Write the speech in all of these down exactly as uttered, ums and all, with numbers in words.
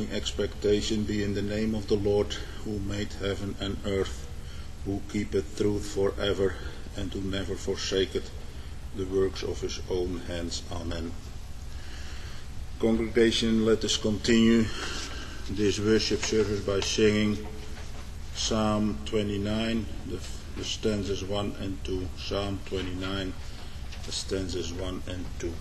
expectation be in the name of the Lord, who made heaven and earth, who keepeth truth forever, and who never forsaketh the works of his own hands. Amen. Congregation, let us continue this worship service by singing Psalm twenty-nine, the, the stanzas one and two. Psalm twenty-nine, the stanzas one and two.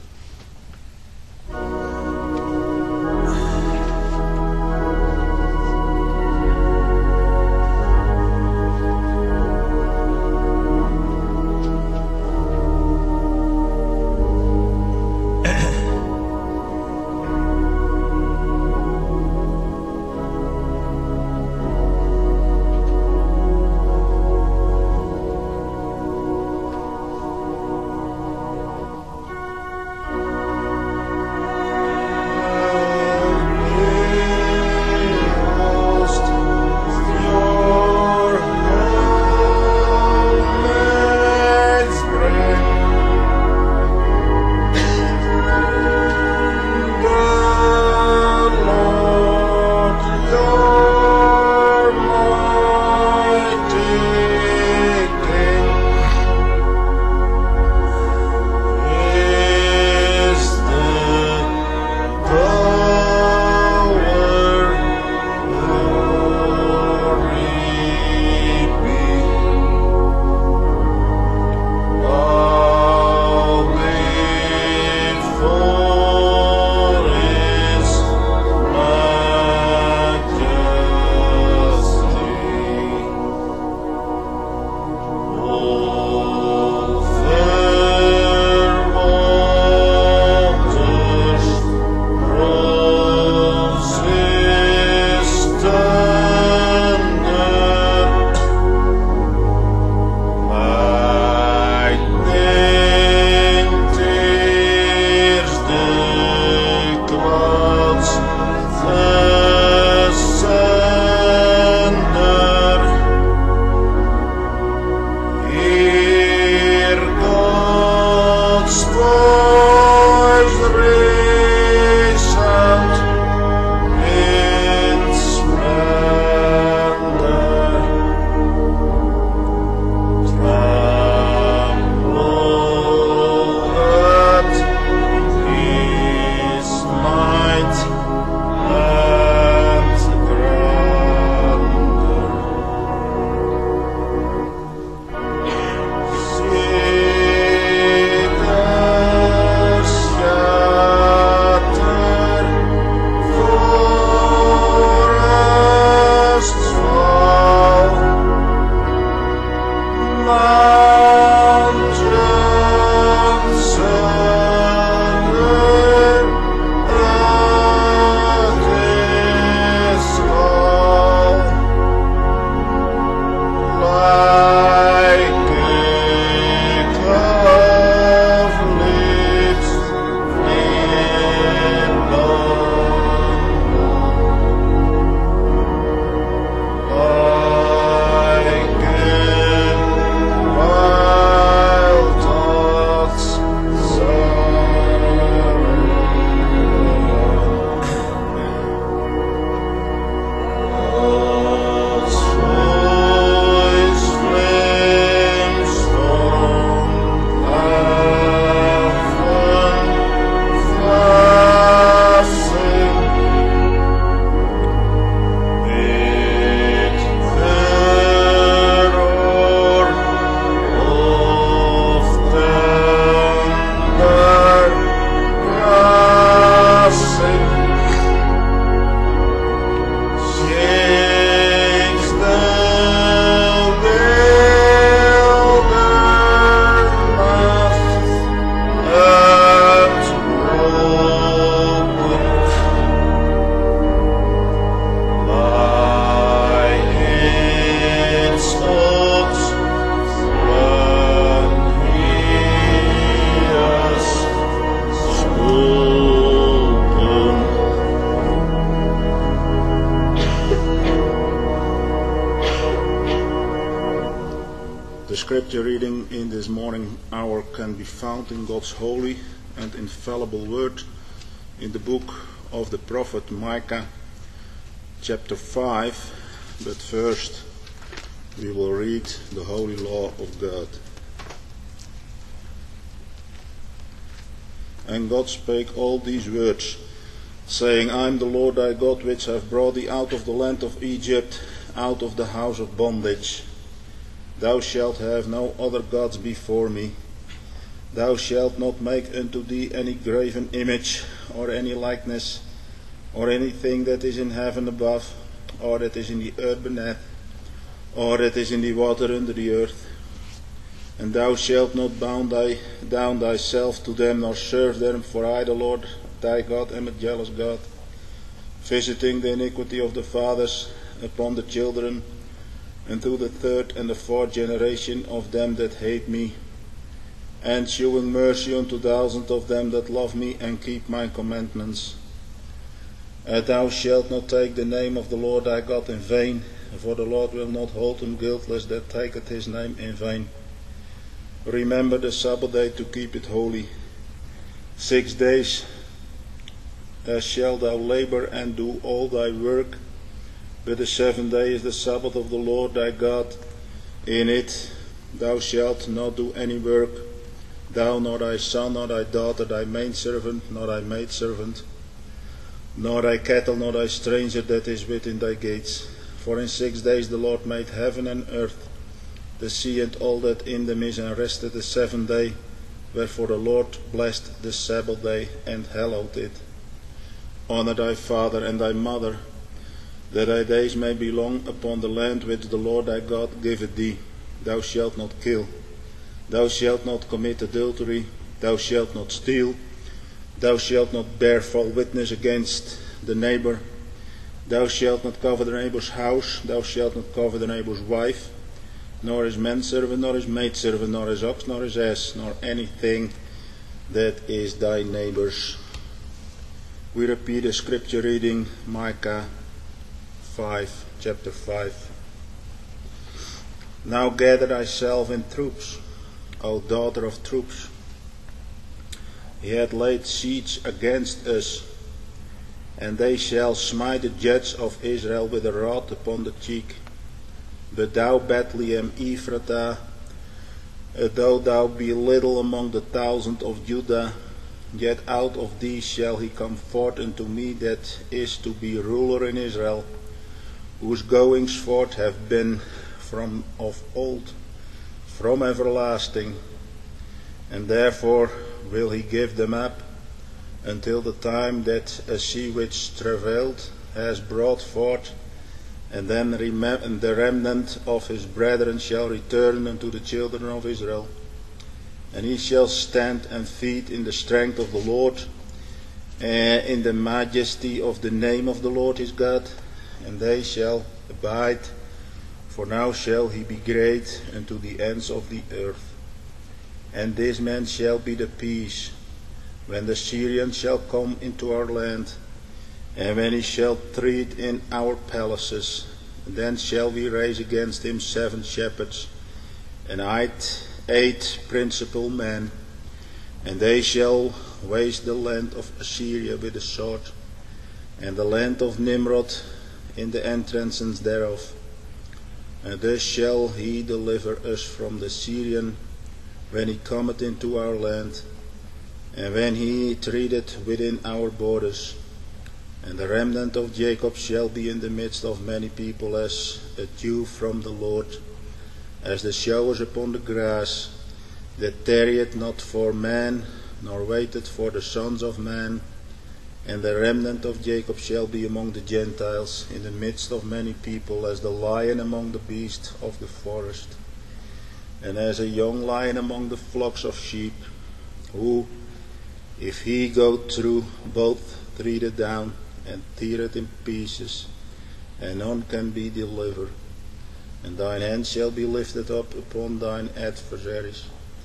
scripture reading in this morning hour can be found in God's holy and infallible word in the book of the prophet Micah, chapter five, but first we will read the holy law of God. And God spake all these words, saying, I am the Lord thy God, which have brought thee out of the land of Egypt, out of the house of bondage. Thou shalt have no other gods before me. Thou shalt not make unto thee any graven image, or any likeness, or anything that is in heaven above, or that is in the earth beneath, or that is in the water under the earth. And thou shalt not bound thy, down thyself to them, nor serve them, for I, the Lord thy God, am a jealous God, visiting the iniquity of the fathers upon the children, unto the third and the fourth generation of them that hate me, and shewing mercy unto thousands of them that love me and keep my commandments. And thou shalt not take the name of the Lord thy God in vain, for the Lord will not hold him guiltless that taketh his name in vain. Remember the Sabbath day to keep it holy. Six days uh, shalt thou labor and do all thy work, but the seventh day is the Sabbath of the Lord thy God. In it thou shalt not do any work, thou nor thy son, nor thy daughter, thy maidservant, nor thy maidservant, nor thy cattle, nor thy stranger that is within thy gates. For in six days the Lord made heaven and earth, the sea and all that in them is, and rested the seventh day. Wherefore the Lord blessed the Sabbath day and hallowed it. Honor thy father and thy mother, that thy days may be long upon the land which the Lord thy God giveth thee. Thou shalt not kill. Thou shalt not commit adultery. Thou shalt not steal. Thou shalt not bear false witness against the neighbor. Thou shalt not covet the neighbor's house. Thou shalt not covet the neighbor's wife, nor his manservant, nor his maidservant, nor his ox, nor his ass, nor anything that is thy neighbor's. We repeat the scripture reading, Micah five, chapter five. Now gather thyself in troops, O daughter of troops. He hath laid siege against us, and they shall smite the judge of Israel with a rod upon the cheek. But thou, Bethlehem Ephratah, though thou be little among the thousand of Judah, yet out of thee shall he come forth unto me that is to be ruler in Israel, whose goings forth have been from of old, from everlasting. And therefore will he give them up until the time that a she which travailed has brought forth, and then the remnant of his brethren shall return unto the children of Israel. And he shall stand and feed in the strength of the Lord, uh, in the majesty of the name of the Lord his God, and they shall abide, for now shall he be great unto the ends of the earth. And this man shall be the peace, when the Syrians shall come into our land, and when he shall tread in our palaces. Then shall we raise against him seven shepherds, and eight, eight principal men, and they shall waste the land of Assyria with the sword, and the land of Nimrod in the entrances thereof. And thus shall he deliver us from the Syrian, when he cometh into our land, and when he treadeth within our borders. And the remnant of Jacob shall be in the midst of many people, as a dew from the Lord, as the showers upon the grass, that tarrieth not for man, nor waiteth for the sons of man. And the remnant of Jacob shall be among the Gentiles, in the midst of many people, as the lion among the beasts of the forest, and as a young lion among the flocks of sheep, who, if he go through, both treadeth down, and teareth in pieces, and none can be delivered. And thine hand shall be lifted up upon thine adversaries,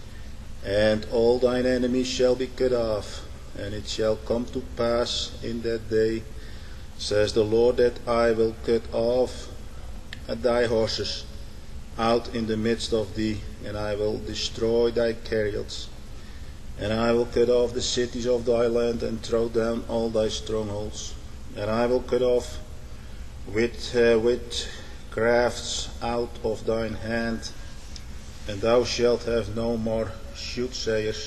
and all thine enemies shall be cut off. And it shall come to pass in that day, says the Lord, that I will cut off thy horses out in the midst of thee, and I will destroy thy chariots. And I will cut off the cities of thy land, and throw down all thy strongholds. And I will cut off with, uh, with crafts out of thine hand, and thou shalt have no more soothsayers.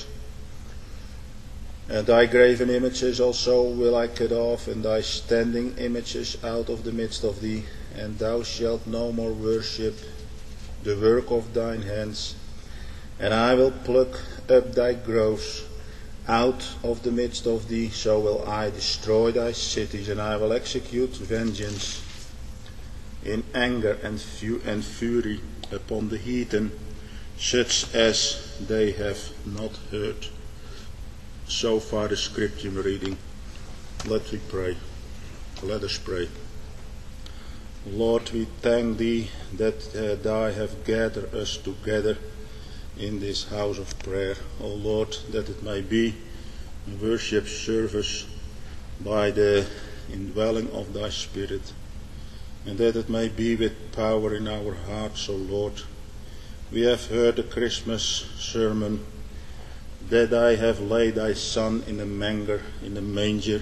And thy graven images also will I cut off, and thy standing images out of the midst of thee, and thou shalt no more worship the work of thine hands. And I will pluck up thy groves out of the midst of thee, so will I destroy thy cities, and I will execute vengeance in anger and, fu- and fury upon the heathen, such as they have not heard. So far the scripture reading. Let we pray. Let us pray. Lord, we thank thee that uh, thou have gathered us together in this house of prayer. O Lord, that it may be a worship service by the indwelling of thy Spirit, and that it may be with power in our hearts, O Lord. We have heard the Christmas sermon, that I have laid thy Son in a manger, in a manger,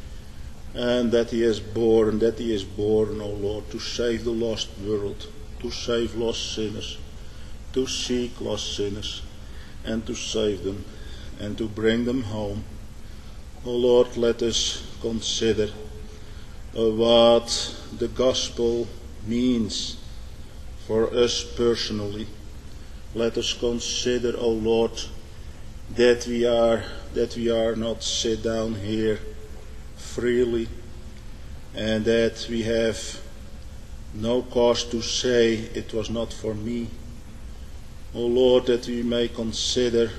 and that he is born, that he is born, O Lord, to save the lost world, to save lost sinners, to seek lost sinners, and to save them, and to bring them home. O Lord, let us consider uh, what the gospel means for us personally. Let us consider, O Lord, that we are that we are not sit down here freely, and that we have no cause to say it was not for me. O Lord, that we may consider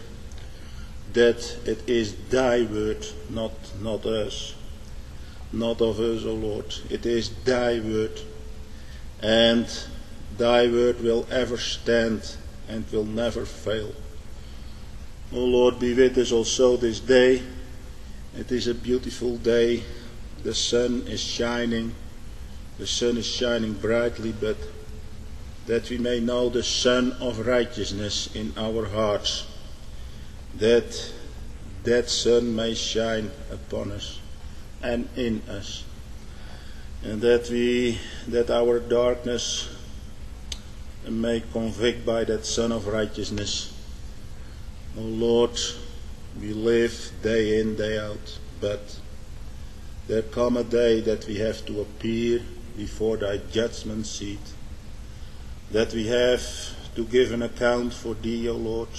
that it is thy word, not not us, not of us, O Lord. It is thy word, and thy word will ever stand and will never fail. O Lord, be with us also this day. It is a beautiful day. The sun is shining. The sun is shining brightly, but that we may know the sun of righteousness in our hearts, that that sun may shine upon us and in us, and that we that our darkness may convict by that sun of righteousness. O Lord, we live day in, day out, but there come a day that we have to appear before thy judgment seat, that we have to give an account for thee, O Lord,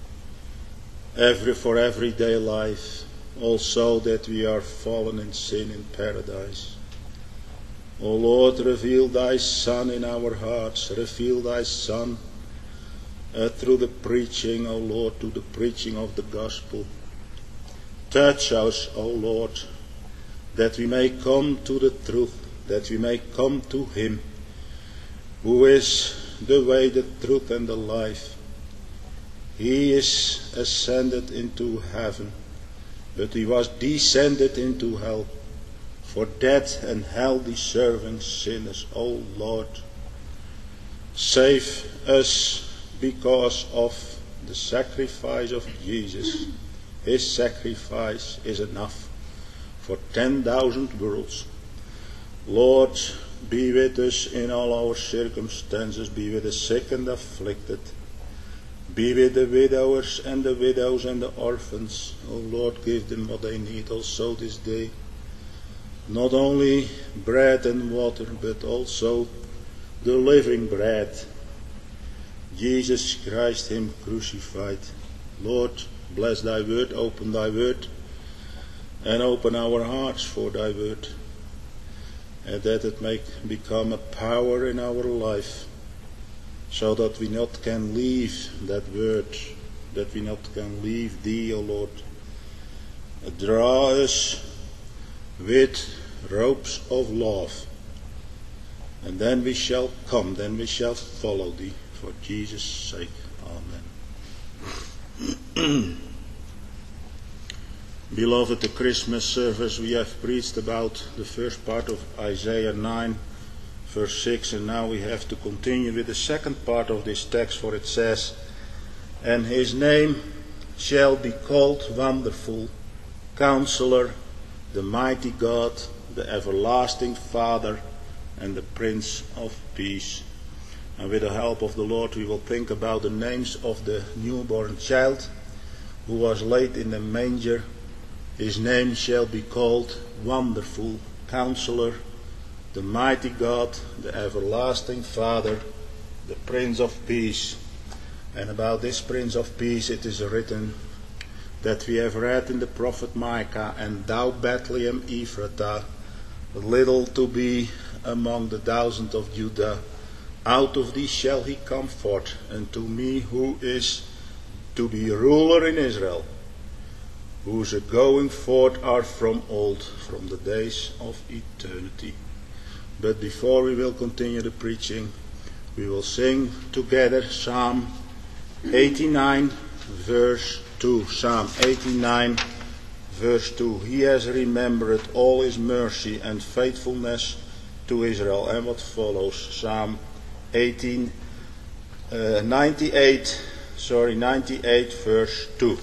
every for everyday life, also that we are fallen in sin in paradise. O Lord, reveal thy Son in our hearts, reveal thy Son uh, through the preaching, O Lord, to the preaching of the gospel. Touch us, O Lord, that we may come to the truth, that we may come to him who is the way, the truth, and the life. He is ascended into heaven, but he was descended into hell, for death and hell deserving sinners. O Lord, save us because of the sacrifice of Jesus. His sacrifice is enough for ten thousand worlds. Lord, be with us in all our circumstances. Be with the sick and afflicted. Be with the widowers and the widows and the orphans. O Lord, give them what they need also this day. Not only bread and water, but also the living bread, Jesus Christ, him crucified. Lord, bless thy word, open thy word, and open our hearts for thy word, and that it may become a power in our life, so that we not can leave that word, that we not can leave thee, O Lord. Draw us with ropes of love, and then we shall come, then we shall follow thee, for Jesus' sake. Amen. Beloved, the Christmas service we have preached about the first part of Isaiah nine, verse six, and now we have to continue with the second part of this text, for it says, "And his name shall be called Wonderful, Counselor, the Mighty God, the Everlasting Father, and the Prince of Peace. And with the help of the Lord we will think about the names of the newborn child who was laid in the manger. His name shall be called Wonderful Counselor, the Mighty God, the Everlasting Father, the Prince of Peace. And about this Prince of Peace it is written that we have read in the prophet Micah, and thou Bethlehem Ephratah, little to be among the thousand of Judah, out of thee shall he come forth unto me, who is to be ruler in Israel, whose going forth are from old, from the days of eternity. But before we will continue the preaching, we will sing together Psalm eighty-nine, verse two. Psalm eighty-nine, verse two. He has remembered all his mercy and faithfulness to Israel. And what follows? Psalm eighteen, uh, ninety-eight, sorry, ninety-eight, verse two.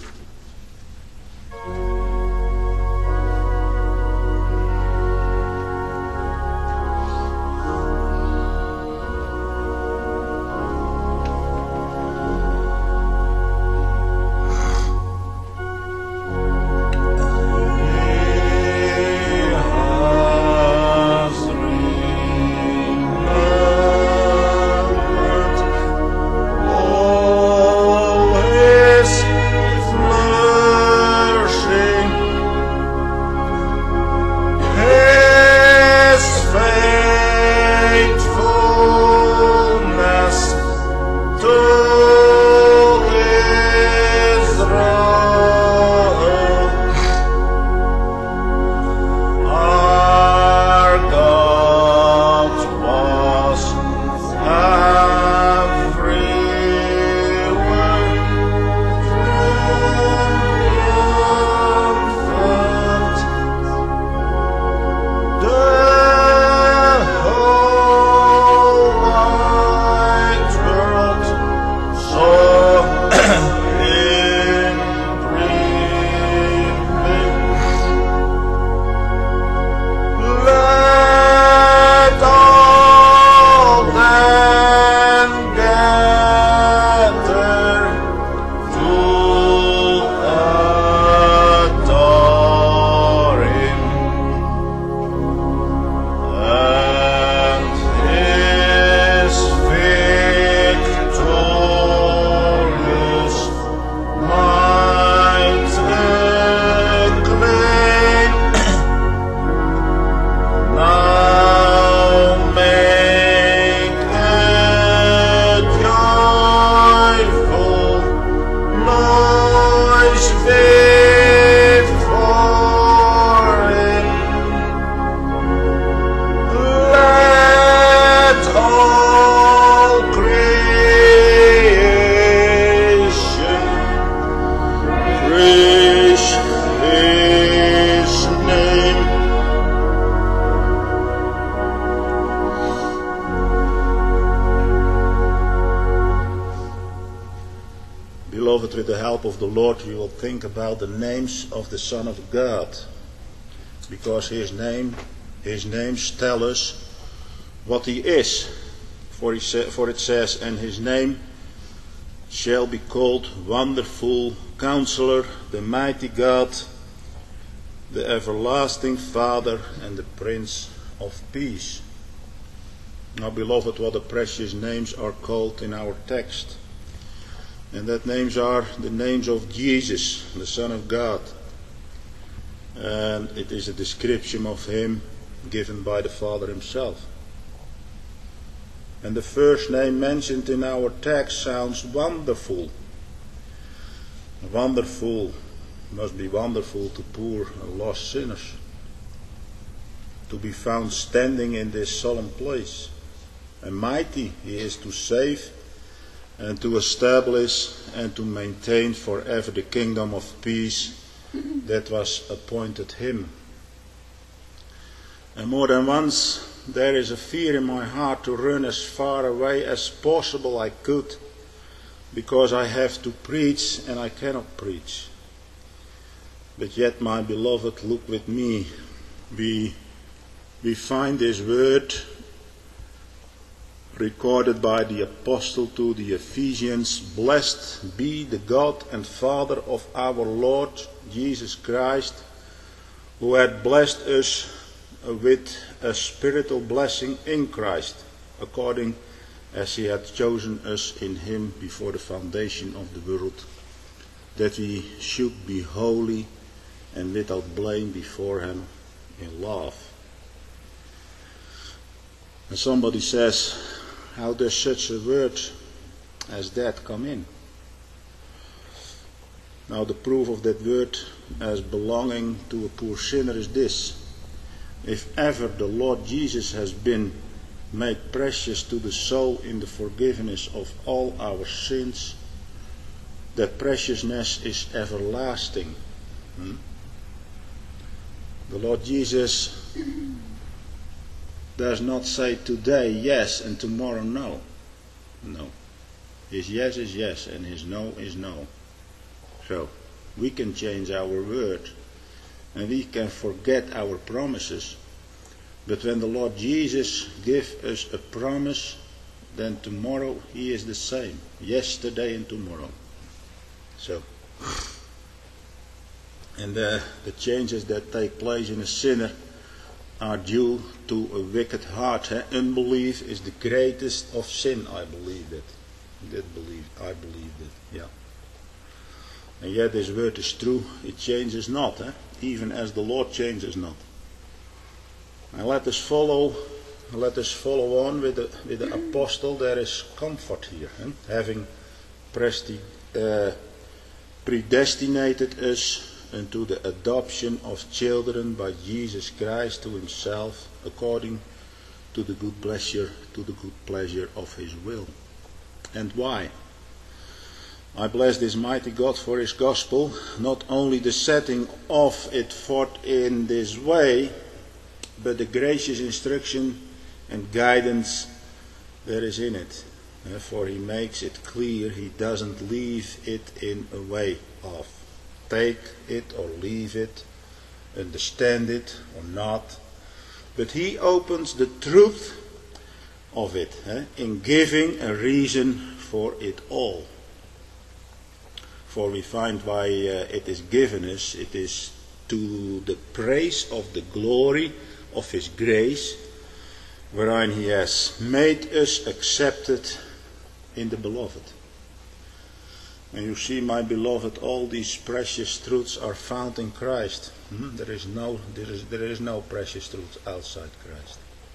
With the help of the Lord we will think about the names of the Son of God, because his name his names tell us what he is. For, he sa- for it says, and his name shall be called Wonderful Counselor, the Mighty God, the Everlasting Father, and the Prince of Peace. Now, beloved, what the precious names are called in our text. And that names are the names of Jesus, the Son of God. And it is a description of him given by the Father himself. And the first name mentioned in our text sounds wonderful. Wonderful must be wonderful to poor and lost sinners, to be found standing in this solemn place. And mighty he is to save and to establish and to maintain forever the kingdom of peace that was appointed him. And more than once there is a fear in my heart to run as far away as possible I could, because I have to preach and I cannot preach. But yet, my beloved, look with me. We, we find this word recorded by the apostle to the Ephesians, "Blessed be the God and Father of our Lord Jesus Christ, who had blessed us with a spiritual blessing in Christ, according as he had chosen us in him before the foundation of the world, that we should be holy and without blame before him in love." And somebody says, how does such a word as that come in? Now the proof of that word as belonging to a poor sinner is this: if ever the Lord Jesus has been made precious to the soul in the forgiveness of all our sins, that preciousness is everlasting. Hmm? The Lord Jesus does not say today yes and tomorrow no. No. His yes is yes and his no is no. So, we can change our word and we can forget our promises, but when the Lord Jesus gives us a promise, then tomorrow he is the same, yesterday and tomorrow. So, and the, the changes that take place in a sinner are due to a wicked heart. Eh? Unbelief is the greatest of sin, I believe that. That believe, I believe that, yeah. And yet this word is true, it changes not, eh? Even as the Lord changes not. And let us follow, let us follow on with the, with the apostle. There is comfort here, eh? Having presti, uh, predestinated us unto the adoption of children by Jesus Christ to himself, according to the good pleasure, to the good pleasure of his will. And why? I bless this mighty God for his gospel, not only the setting of it forth in this way, but the gracious instruction and guidance there is in it. For he makes it clear, he doesn't leave it in a way of take it or leave it, understand it or not, but he opens the truth of it eh, in giving a reason for it all. For we find why uh, it is given us, it is to the praise of the glory of his grace, wherein he has made us accepted in the beloved. And you see, my beloved, all these precious truths are found in Christ. Hmm? There is no, there is, there is no precious truth outside Christ.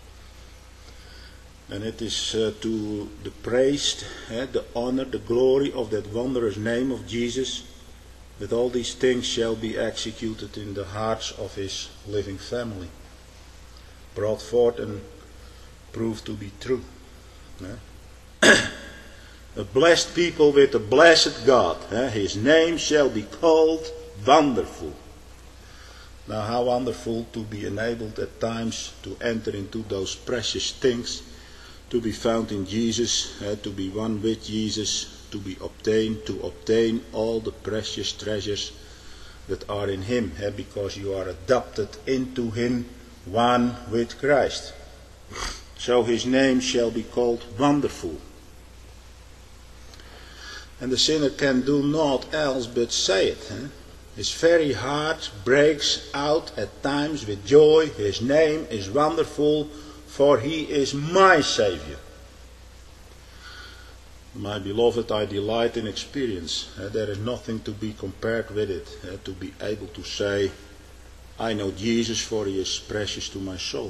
And it is uh, to the praise, eh, the honor, the glory of that wondrous name of Jesus, that all these things shall be executed in the hearts of his living family, brought forth and proved to be true. Eh? A blessed people with a blessed God. Eh? His name shall be called Wonderful. Now how wonderful to be enabled at times to enter into those precious things, to be found in Jesus, eh? To be one with Jesus, to be obtained, to obtain all the precious treasures that are in him, eh? Because you are adopted into him, one with Christ. So his name shall be called Wonderful. And the sinner can do naught else but say it. Eh? His very heart breaks out at times with joy. His name is wonderful, for he is my Savior. My beloved, I delight in experience. Eh? There is nothing to be compared with it. Eh? To be able to say, I know Jesus, for he is precious to my soul.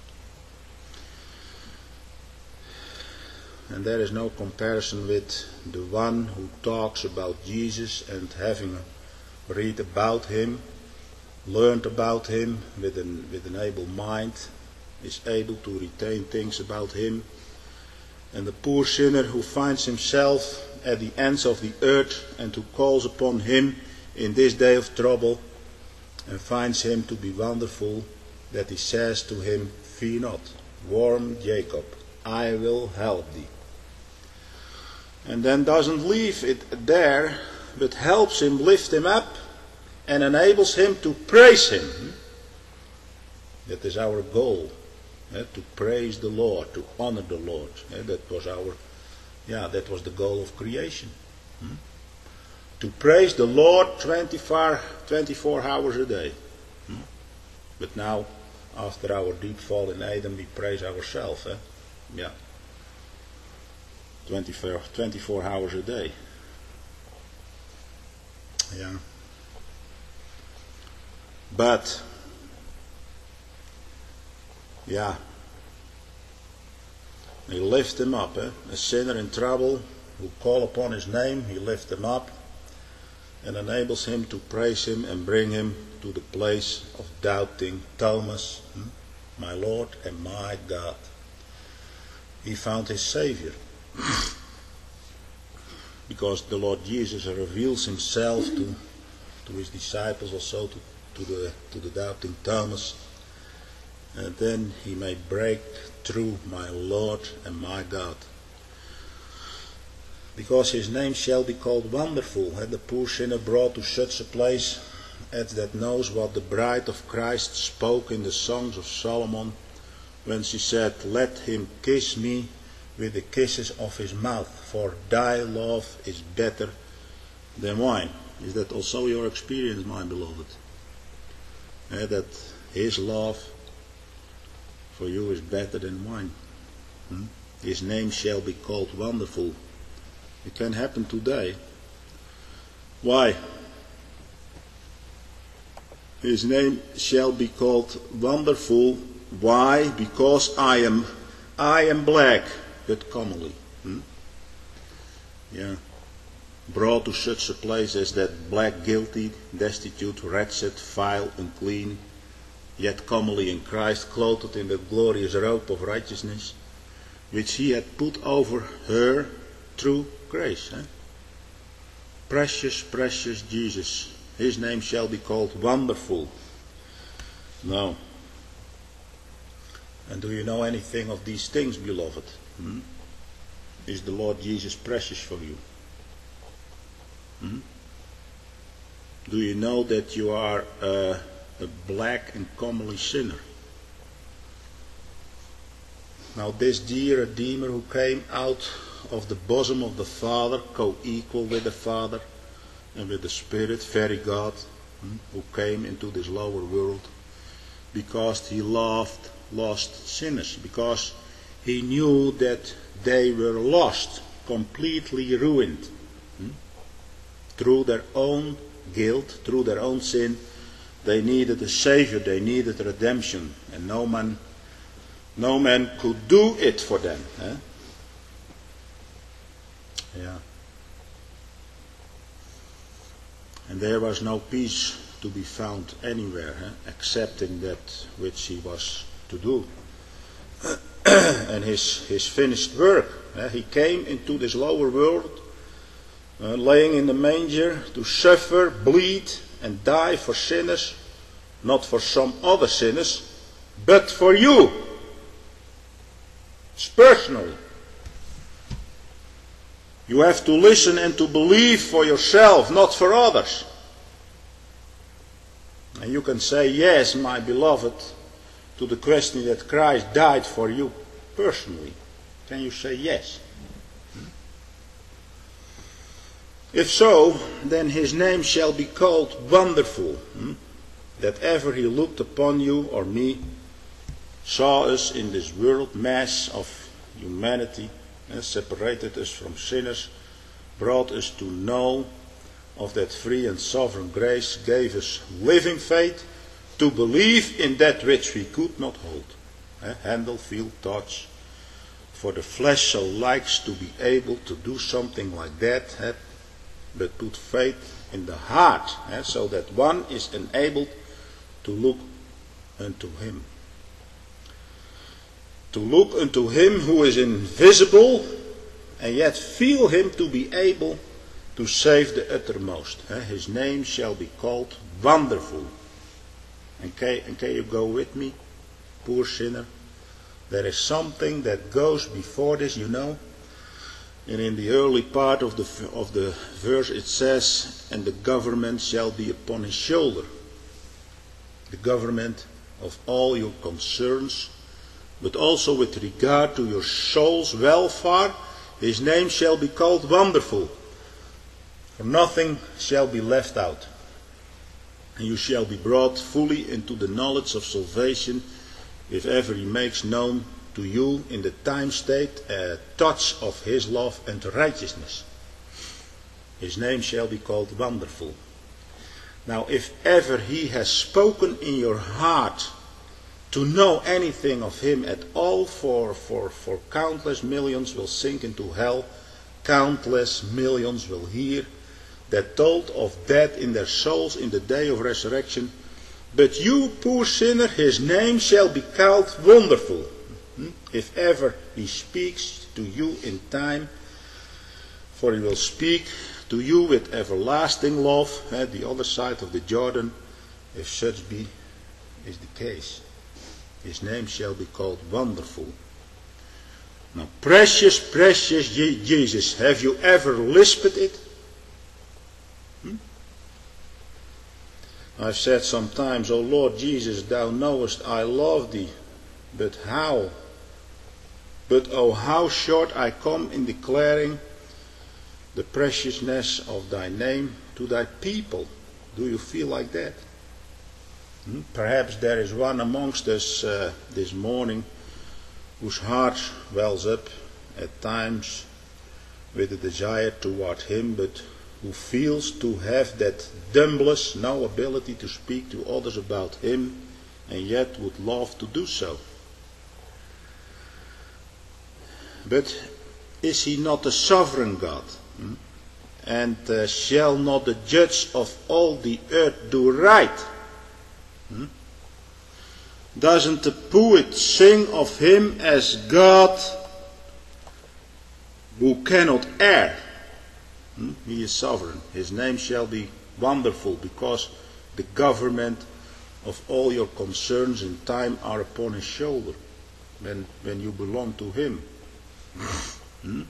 And there is no comparison with the one who talks about Jesus and having read about him, learned about him with an, with an able mind, is able to retain things about him. And the poor sinner who finds himself at the ends of the earth and who calls upon him in this day of trouble and finds him to be wonderful, that he says to him, fear not, warm Jacob, I will help thee. And then doesn't leave it there, but helps him, lift him up, and enables him to praise him. That is our goal. eh, to praise the Lord, to honor the Lord. Eh, that was our, yeah, that was the goal of creation. Hmm? To praise the Lord twenty-four, twenty-four hours a day. Hmm? But now, after our deep fall in Adam, we praise ourselves. Eh? Yeah. twenty-four, twenty-four hours a day. Yeah. But, yeah, he lifts him up. Eh? A sinner in trouble who call upon his name, he lifts him up and enables him to praise him and bring him to the place of doubting Thomas, hmm? my Lord and my God. He found his Savior. Because the Lord Jesus reveals himself to, to his disciples, also to, to, the, to the doubting Thomas. And then he may break through, my Lord and my God. Because his name shall be called Wonderful, and the poor sinner brought to such a place as that knows what the bride of Christ spoke in the songs of Solomon, when she said, let him kiss me with the kisses of his mouth, for thy love is better than wine. Is that also your experience, my beloved? Uh, that his love for you is better than wine. Hmm? His name shall be called Wonderful. It can happen today. Why? His name shall be called Wonderful. Why? Because I am I am black, but comely. Hmm? Yeah. Brought to such a place as that, black, guilty, destitute, wretched, vile, unclean, yet comely in Christ, clothed in the glorious robe of righteousness, which he had put over her through grace. Eh? Precious, precious Jesus. His name shall be called Wonderful. Now, and do you know anything of these things, beloved? Hmm? Is the Lord Jesus precious for you? Hmm? Do you know that you are uh, a black and comely sinner? Now this dear Redeemer who came out of the bosom of the Father, co-equal with the Father and with the Spirit, very God, hmm, who came into this lower world because he loved lost sinners, because he knew that they were lost, completely ruined, hmm? through their own guilt, through their own sin. They needed a Savior, they needed redemption, and no man, no man could do it for them. Eh? Yeah. And there was no peace to be found anywhere, eh? except in that which he was to do. And his, his finished work. Eh? He came into this lower world, uh, laying in the manger, to suffer, bleed, and die for sinners, not for some other sinners, but for you. It's personally. You have to listen and to believe for yourself, not for others. And you can say, yes, my beloved, to the question that Christ died for you personally. Can you say yes? If so, then his name shall be called Wonderful, hmm? that ever he looked upon you or me, saw us in this world mass of humanity, and separated us from sinners, brought us to know of that free and sovereign grace, gave us living faith to believe in that which we could not hold. Eh? Handle, feel, touch. For the flesh so likes to be able to do something like that, eh? but put faith in the heart, eh? so that one is enabled to look unto him. To look unto him who is invisible, and yet feel him to be able to save the uttermost. Eh? His name shall be called Wonderful. And can, and can you go with me, poor sinner? There is something that goes before this, you know. And in the early part of the, of the verse it says, and the government shall be upon his shoulder. The government of all your concerns, but also with regard to your soul's welfare, his name shall be called Wonderful, for nothing shall be left out. And you shall be brought fully into the knowledge of salvation, if ever he makes known to you in the time state a touch of his love and righteousness. His name shall be called Wonderful. Now, if ever he has spoken in your heart to know anything of him at all, for, for, for countless millions will sink into hell, countless millions will hear that told of death in their souls in the day of resurrection. But you, poor sinner, his name shall be called Wonderful. If ever he speaks to you in time, for he will speak to you with everlasting love, at the other side of the Jordan, if such be is the case. His name shall be called Wonderful. Now, precious, precious Jesus, have you ever lisped it? Hmm? I've said sometimes, O Lord Jesus, thou knowest I love thee, but how? But oh, how short I come in declaring the preciousness of thy name to thy people. Do you feel like that? Hmm? Perhaps there is one amongst us uh, this morning whose heart wells up at times with a desire toward him, but who feels to have that dumbless, no ability to speak to others about him, and yet would love to do so. But is he not a sovereign God? Hmm? And uh, shall not the judge of all the earth do right? Hmm? Doesn't the poet sing of him as God who cannot err? Hmm? He is sovereign. His name shall be Wonderful, because the government of all your concerns in time are upon his shoulder, when, when you belong to him. Hmm?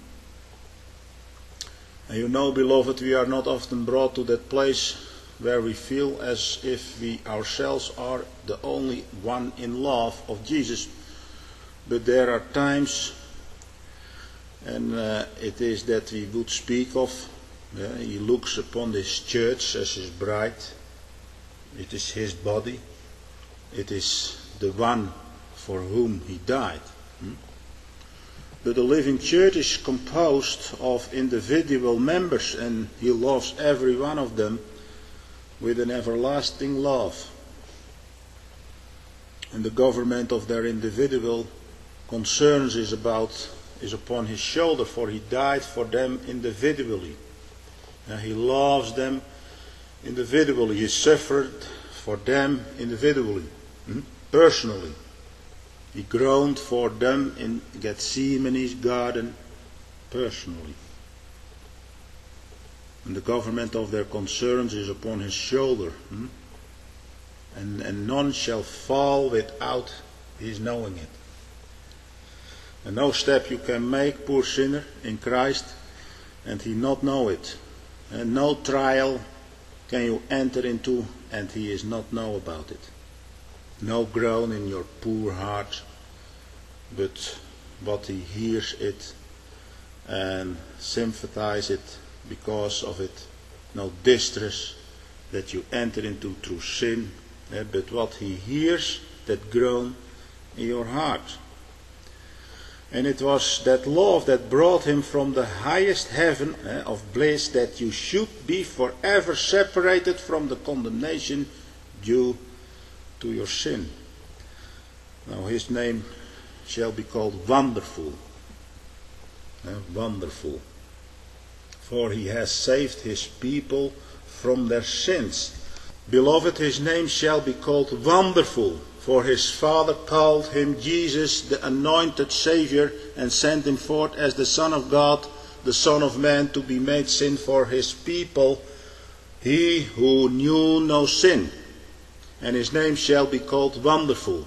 And you know, beloved, we are not often brought to that place where we feel as if we ourselves are the only one in love of Jesus. But there are times, and uh, it is that we would speak of, uh, he looks upon his church as his bride. It is his body. It is the one for whom he died. Hmm? But the living church is composed of individual members, and he loves every one of them with an everlasting love. And the government of their individual concerns is about is upon his shoulder, for he died for them individually. And he loves them individually. He suffered for them individually, hmm? personally. He groaned for them in Gethsemane's garden personally. And the government of their concerns is upon his shoulder. Hmm? And, and none shall fall without his knowing it. And no step you can make, poor sinner, in Christ, and he not know it. And no trial can you enter into, and he is not know about it. No groan in your poor heart, but what he hears it and sympathize it because of it. No distress that you enter into through sin, eh, but what he hears, that groan in your heart. And it was that love that brought him from the highest heaven eh, of bliss, that you should be forever separated from the condemnation due to your sin. Now his name shall be called Wonderful. Uh, wonderful. For he has saved his people from their sins. Beloved, his name shall be called Wonderful, for his Father called him Jesus, the anointed Savior, and sent him forth as the Son of God, the Son of Man, to be made sin for his people, he who knew no sin. And his name shall be called Wonderful.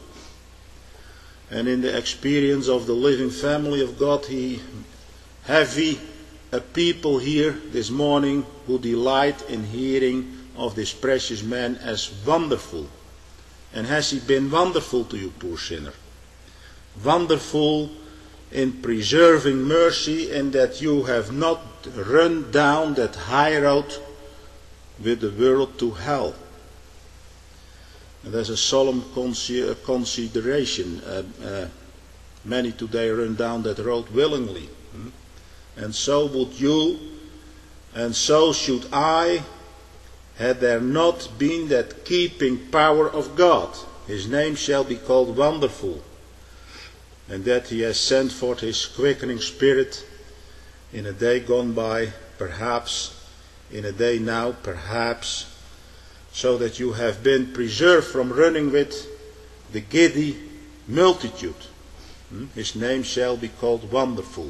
And in the experience of the living family of God, he have we a people here this morning who delight in hearing of this precious man as wonderful. And has he been wonderful to you, poor sinner? wonderful in preserving mercy, and that you have not run down that high road with the world to hell. And there's a solemn consi- consideration. Uh, uh, many today run down that road willingly. Hmm? And so would you, and so should I, had there not been that keeping power of God. His name shall be called Wonderful, and that he has sent forth his quickening spirit in a day gone by, perhaps, in a day now, perhaps, so that you have been preserved from running with the giddy multitude. Hmm? His name shall be called Wonderful.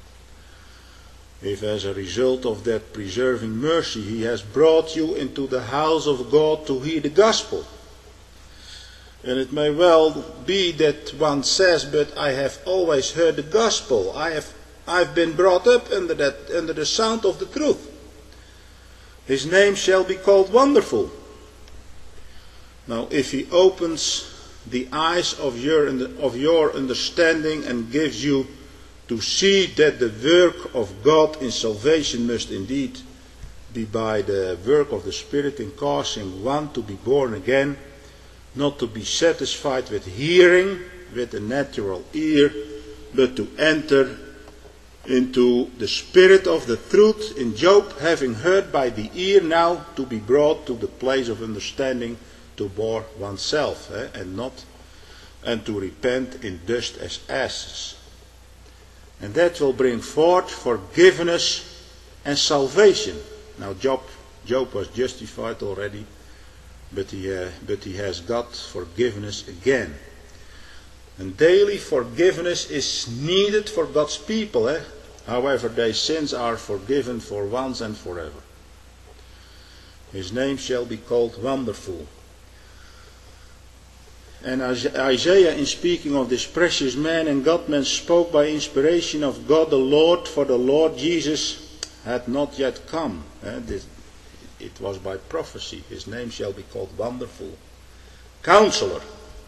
If as a result of that preserving mercy he has brought you into the house of God to hear the gospel. And it may well be that one says, but I have always heard the gospel. I have I've been brought up under that under the sound of the truth. His name shall be called Wonderful. Now if he opens the eyes of your of your understanding and gives you to see that the work of God in salvation must indeed be by the work of the Spirit in causing one to be born again, not to be satisfied with hearing with a natural ear, but to enter into the spirit of the truth in Job, having heard by the ear, now to be brought to the place of understanding, to bore oneself, eh, and not, and to repent in dust as ashes. And that will bring forth forgiveness and salvation. Now Job, Job was justified already, but he, uh, but he has got forgiveness again. And daily forgiveness is needed for God's people. Eh? However, their sins are forgiven for once and forever. His name shall be called Wonderful. And Isaiah, in speaking of this precious man and God-man, spoke by inspiration of God the Lord, for the Lord Jesus had not yet come. Eh? This, it was by prophecy. His name shall be called Wonderful Counselor.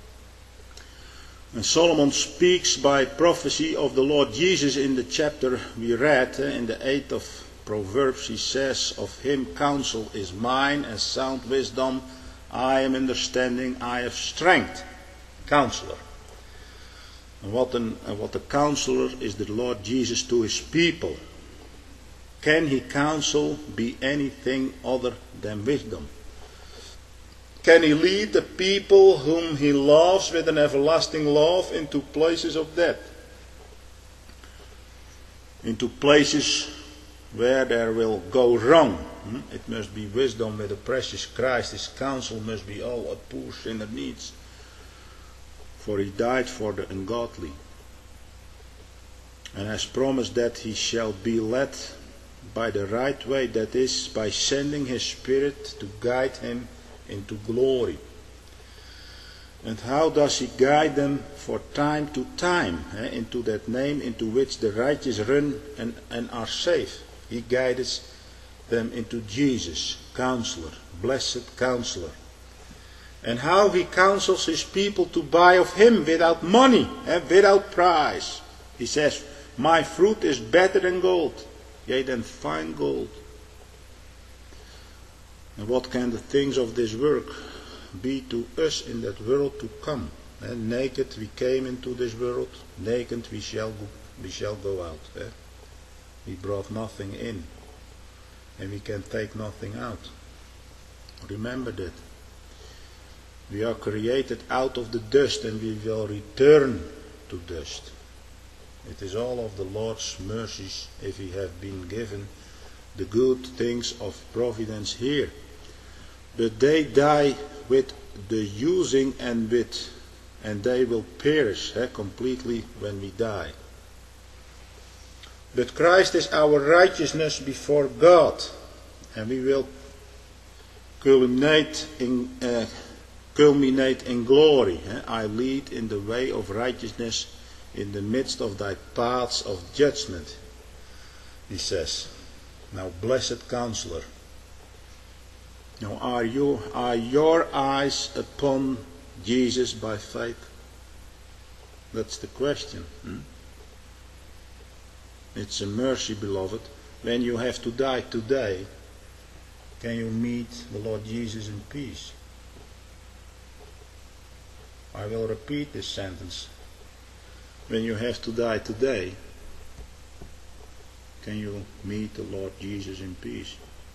And Solomon speaks by prophecy of the Lord Jesus in the chapter we read, eh? in the eighth of Proverbs. He says, of him counsel is mine, and sound wisdom. I am understanding, I have strength. Counselor. And what, an, and what a counselor is the Lord Jesus to his people. Can he counsel be anything other than wisdom? Can he lead the people whom he loves with an everlasting love into places of death? Into places where there will go wrong. It must be wisdom with the precious Christ. His counsel must be all a poor sinner needs. For he died for the ungodly, and has promised that he shall be led by the right way, that is, by sending his Spirit to guide him into glory. And how does he guide them for time to time, eh, into that name into which the righteous run and, and are safe? He guides them into Jesus, Counselor, Blessed Counselor. And how he counsels his people to buy of him without money and without price. He says, my fruit is better than gold, yea, than fine gold. And what can the things of this work be to us in that world to come? And naked we came into this world, naked we shall go, we shall go out. Eh? We brought nothing in, and we can take nothing out. Remember that. We are created out of the dust, and we will return to dust. It is all of the Lord's mercies if we have been given the good things of providence here. But they die with the using and with, and they will perish eh, completely when we die. But Christ is our righteousness before God, and we will culminate in uh, culminate in glory. Eh? I lead in the way of righteousness in the midst of thy paths of judgment, he says. Now, blessed Counselor. Now, are you are your eyes upon Jesus by faith? That's the question. Hmm? It's a mercy, beloved. When you have to die today, can you meet the Lord Jesus in peace? I will repeat this sentence. When you have to die today, can you meet the Lord Jesus in peace?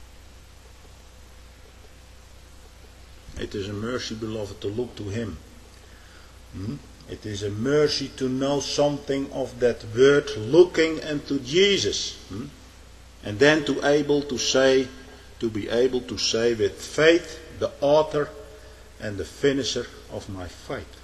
It is a mercy, beloved, to look to Him. Hmm? It is a mercy to know something of that word, looking unto Jesus. Hmm? And then to able to say, to be able to say with faith, the author and the finisher of my faith.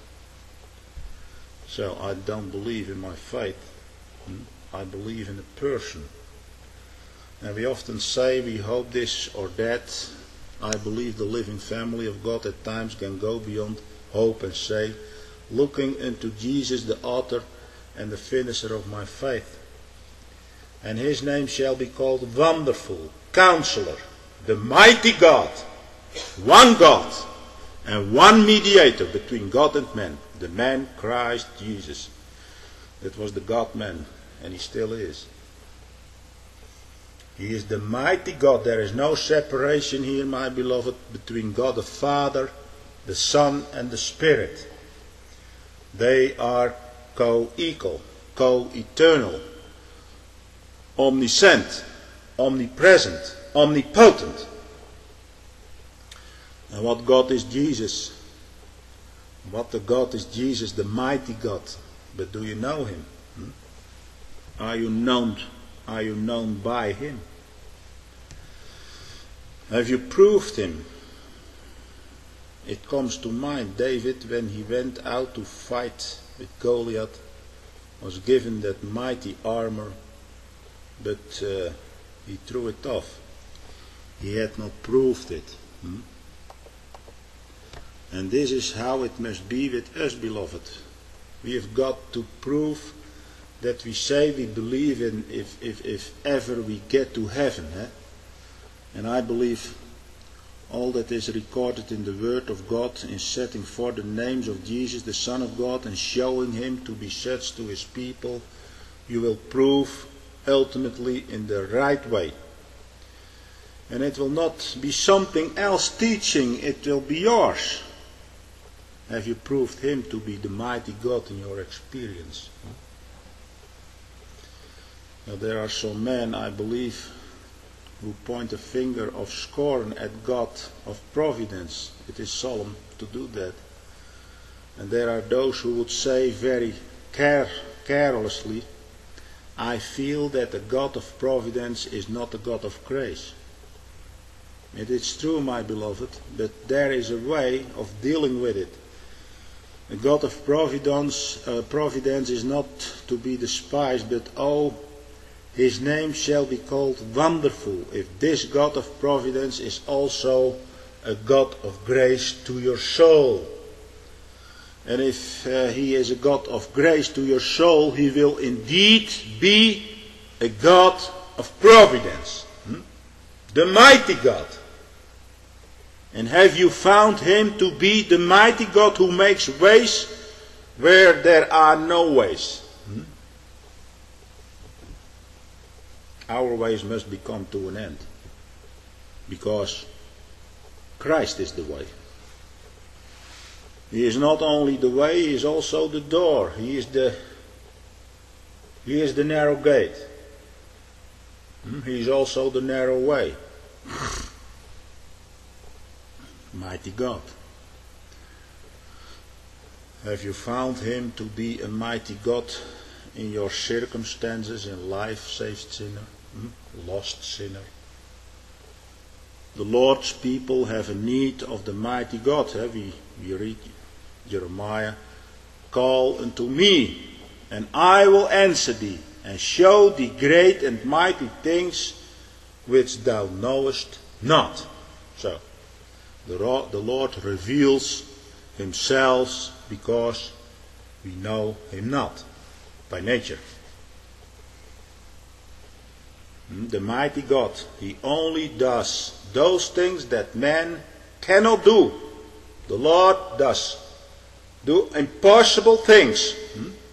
So I don't believe in my faith. Hmm? I believe in a person. And we often say we hope this or that. I believe the living family of God at times can go beyond hope and say, looking into Jesus, the author and the finisher of my faith. And His name shall be called Wonderful, Counselor, the Mighty God, one God, and one mediator between God and man, the man Christ Jesus. That was the God-man, and He still is. He is the mighty God. There is no separation here, my beloved, between God the Father, the Son, and the Spirit. They are co-equal, co-eternal, omniscient, omnipresent, omnipotent. And what God is Jesus? What the God is Jesus, the mighty God. But do you know Him? Hmm? Are you known? Are you known by Him? Have you proved Him? It comes to mind, David, when he went out to fight with Goliath, was given that mighty armor, but uh, he threw it off. He had not proved it. Hmm? And this is how it must be with us, beloved. We have got to prove that we say we believe in if, if, if ever we get to heaven. Eh? And I believe all that is recorded in the Word of God in setting forth the names of Jesus, the Son of God, and showing Him to be such to His people, you will prove ultimately in the right way. And it will not be something else teaching, it will be yours. Have you proved Him to be the mighty God in your experience? Now, there are some men, I believe, who point a finger of scorn at God of providence. It is solemn to do that. And there are those who would say very care, carelessly, I feel that the God of providence is not the God of grace. It is true, my beloved, but there is a way of dealing with it. The God of providence, uh, providence is not to be despised, but oh, His name shall be called Wonderful, if this God of providence is also a God of grace to your soul. And if uh, He is a God of grace to your soul, He will indeed be a God of providence. Hmm? The mighty God. And have you found Him to be the mighty God who makes ways where there are no ways? Hmm? Our ways must be come to an end. Because Christ is the way. He is not only the way, He is also the door. He is the, he is the narrow gate. Hmm? He is also the narrow way. Mighty God. Have you found Him to be a mighty God in your circumstances in life, saved sinner, hmm? lost sinner? The Lord's people have a need of the mighty God. Eh? We, we read Jeremiah, call unto me, and I will answer thee, and show thee great and mighty things which thou knowest not. So, the, the Lord reveals Himself because we know Him not by nature. The mighty God, He only does those things that man cannot do. The Lord does do impossible things.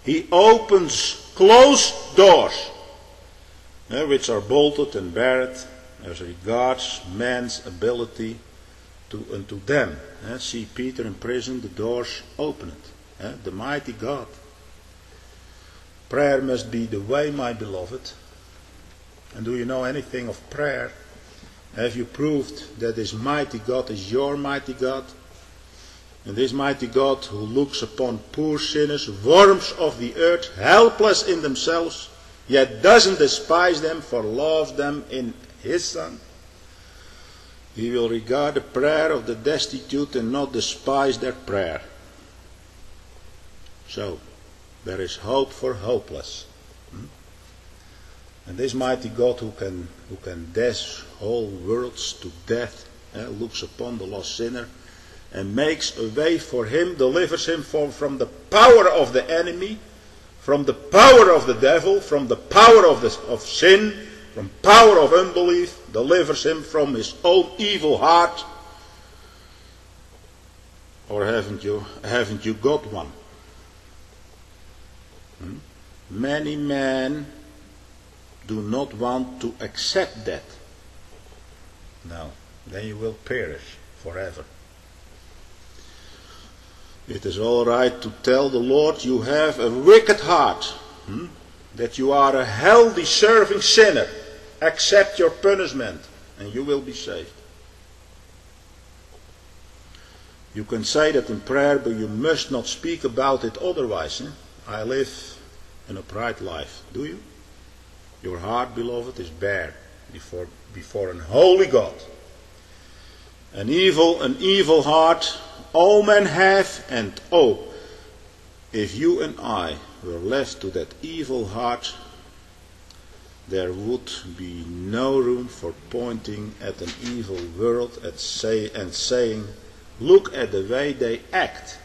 He opens closed doors, eh, which are bolted and barred as regards man's ability to unto them. Eh, see Peter in prison, the doors opened. Eh, the mighty God. Prayer must be the way, my beloved. And do you know anything of prayer? Have you proved that this mighty God is your mighty God? And this mighty God who looks upon poor sinners, worms of the earth, helpless in themselves, yet doesn't despise them, for loves them in his Son. He will regard the prayer of the destitute and not despise their prayer. So, there is hope for hopeless. Hmm? And this mighty God who can who can dash whole worlds to death, eh, looks upon the lost sinner and makes a way for him, delivers him from, from the power of the enemy, from the power of the devil, from the power of, the, of sin, from power of unbelief, delivers him from his own evil heart. Or haven't you, haven't you got one? Hmm? Many men do not want to accept that. No, then you will perish forever. It is all right to tell the Lord you have a wicked heart, hmm? that you are a hell-deserving sinner. Accept your punishment and you will be saved. You can say that in prayer, but you must not speak about it otherwise. Eh? I live an upright life. Do you? Your heart, beloved, is bare before, before an holy God. An evil, an evil heart all men have, and oh, if you and I were left to that evil heart, there would be no room for pointing at an evil world at say, and saying, look at the way they act.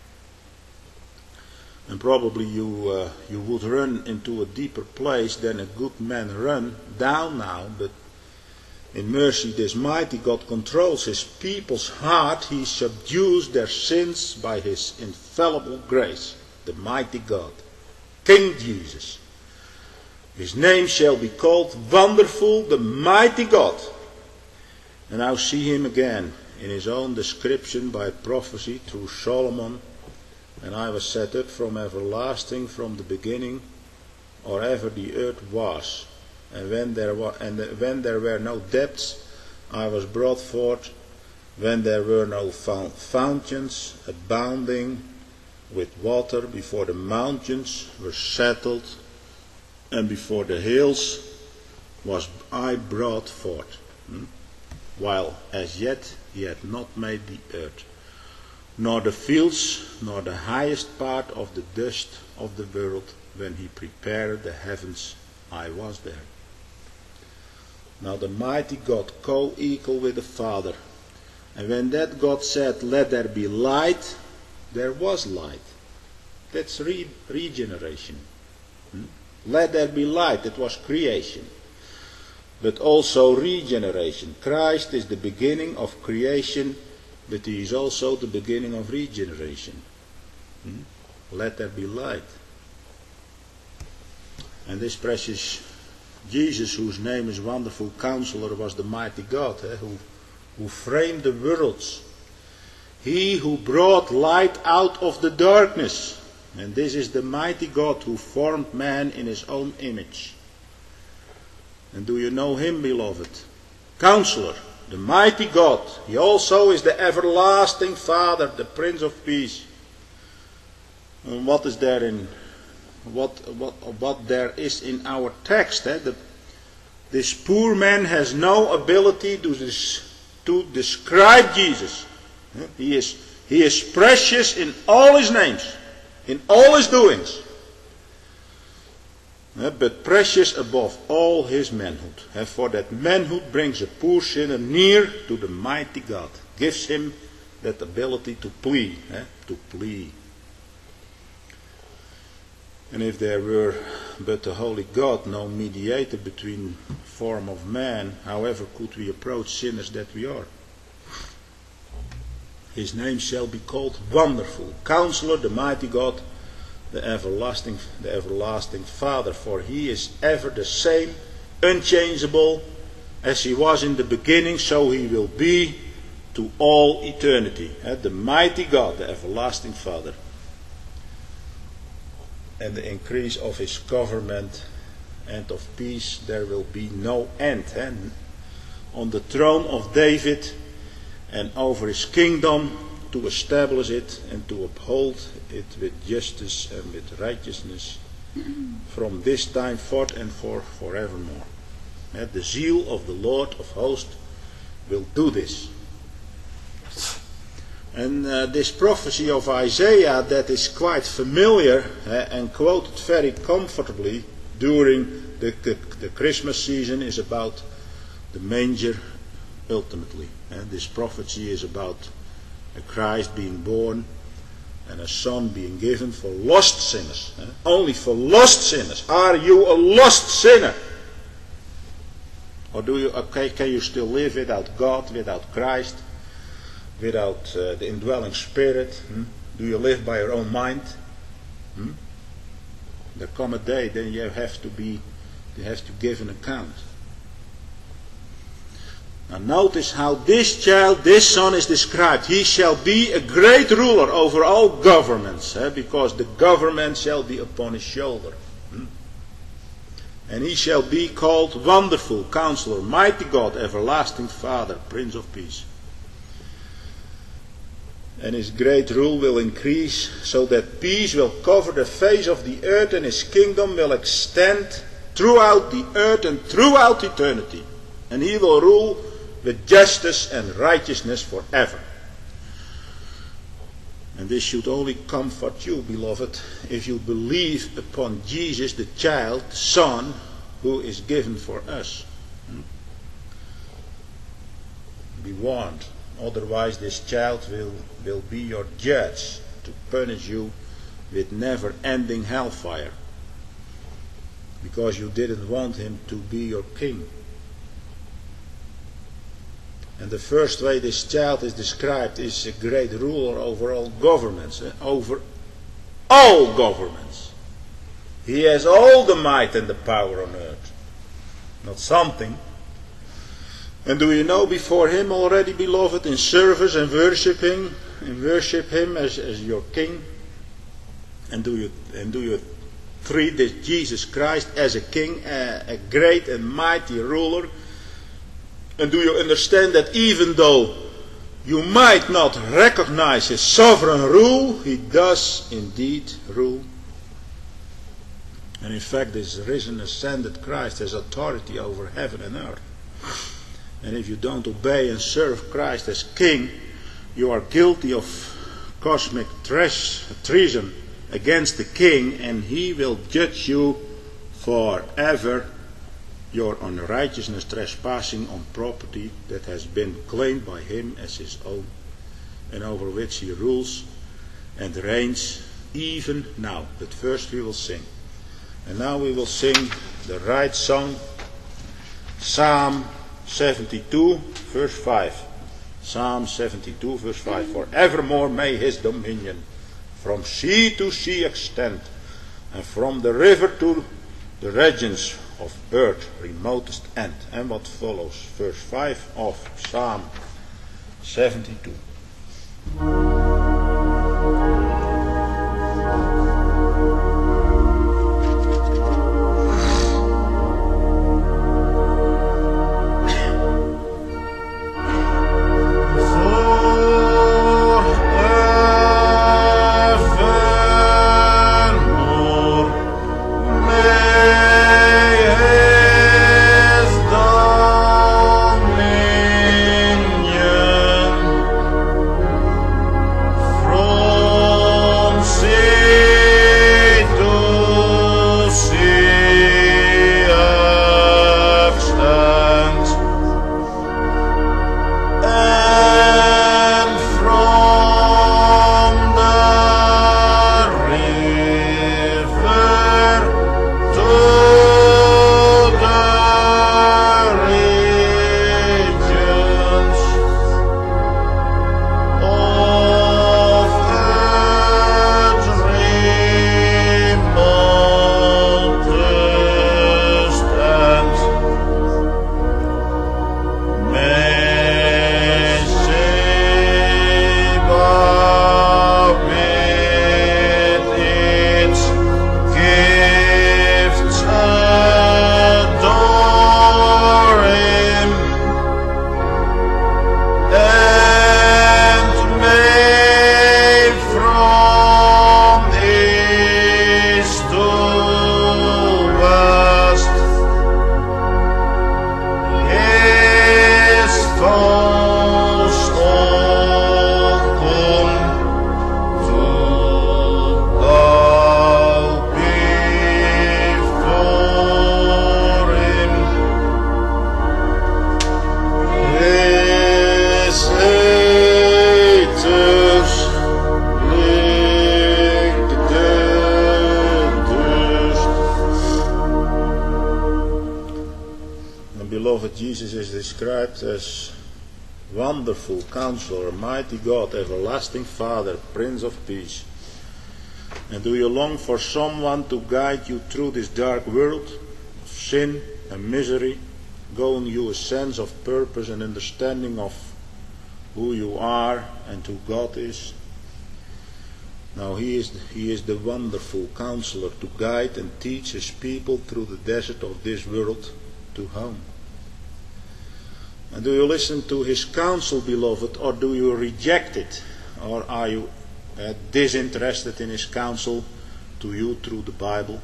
And probably you uh, you would run into a deeper place than a good man run down now, but in mercy this mighty God controls his people's heart. He subdues their sins by his infallible grace. The mighty God, King Jesus. His name shall be called Wonderful, the mighty God. And I'll see him again in his own description by prophecy through Solomon. And I was set up from everlasting, from the beginning, or ever the earth was. And when there were, and when there were no depths, I was brought forth. When there were no fountains abounding with water, before the mountains were settled, and before the hills was I brought forth. Hmm? While as yet he had not made the earth, nor the fields, nor the highest part of the dust of the world. When he prepared the heavens, I was there. Now the mighty God, co-equal with the Father. And when that God said, let there be light, there was light. That's re- regeneration. Hmm? Let there be light, that was creation. But also regeneration. Christ is the beginning of creation, but he is also the beginning of regeneration. Hmm? Let there be light. And this precious Jesus, whose name is Wonderful Counselor, was the mighty God, eh, who, who framed the worlds. He who brought light out of the darkness. And this is the mighty God who formed man in his own image. And do you know him, beloved? Counselor, the mighty God. He also is the everlasting Father, the Prince of Peace. And what is there in what what what there is in our text? Eh? The, this poor man has no ability to this, to describe Jesus. Eh? He is he is precious in all his names, in all his doings. Uh, but precious above all his manhood. Uh, for that manhood brings a poor sinner near to the mighty God. Gives him that ability to plead. Uh, to plead. And if there were but a holy God, no mediator between form of man, however could we approach sinners that we are? His name shall be called Wonderful, Counselor, the mighty God, the everlasting, the everlasting Father, for he is ever the same, unchangeable, as he was in the beginning, so he will be to all eternity. The mighty God, the everlasting Father. And the increase of his government and of peace, there will be no end. And on the throne of David and over his kingdom, to establish it and to uphold it with justice and with righteousness from this time forth and for forevermore. And the zeal of the Lord of hosts will do this. And uh, this prophecy of Isaiah that is quite familiar uh, and quoted very comfortably during the, the, the Christmas season is about the manger ultimately. And this prophecy is about a Christ being born and a son being given for lost sinners. Uh, only for lost sinners. Are you a lost sinner? Or do you, okay, can you still live without God, without Christ? Without uh, the indwelling spirit? Hmm? Do you live by your own mind? Hmm? There come a day then you have to be, you have to give an account. Now notice how this child, this son is described. He shall be a great ruler over all governments, eh, because the government shall be upon his shoulder. Hmm? And he shall be called Wonderful, Counselor, Mighty God, Everlasting Father, Prince of Peace. And his great rule will increase, so that peace will cover the face of the earth, and his kingdom will extend throughout the earth and throughout eternity. And he will rule with justice and righteousness forever. And this should only comfort you, beloved, if you believe upon Jesus, the child, the Son, who is given for us. Be warned. Otherwise this child will, will be your judge to punish you with never-ending hellfire. Because you didn't want him to be your king. And the first way this child is described is a great ruler over all governments. Eh? Over all governments. He has all the might and the power on earth. Not something. And do you know before him already, beloved, in service and worshiping, and worship him as, as your king? And do you and do you treat this Jesus Christ as a king, a, a great and mighty ruler? And do you understand that even though you might not recognize his sovereign rule, he does indeed rule? And in fact, this risen, ascended Christ has authority over heaven and earth. And if you don't obey and serve Christ as king, you are guilty of cosmic treason against the king, and he will judge you forever. Your unrighteousness trespassing on property that has been claimed by him as his own, and over which he rules and reigns even now. But first we will sing. And now we will sing the right song, Psalm seventy-two, verse five. Psalm seventy-two, verse five. Forevermore may his dominion from sea to sea extend, and from the river to the regions of earth remotest end. And what follows, verse five of Psalm seventy-two. Dominion beloved, Jesus is described as Wonderful Counselor, Mighty God, Everlasting Father, Prince of Peace. And do you long for someone to guide you through this dark world of sin and misery, giving you a sense of purpose and understanding of who you are and who God is? Now he is, he is the wonderful counselor to guide and teach his people through the desert of this world to home. And do you listen to his counsel, beloved, or do you reject it? Or are you uh, disinterested in his counsel to you through the Bible?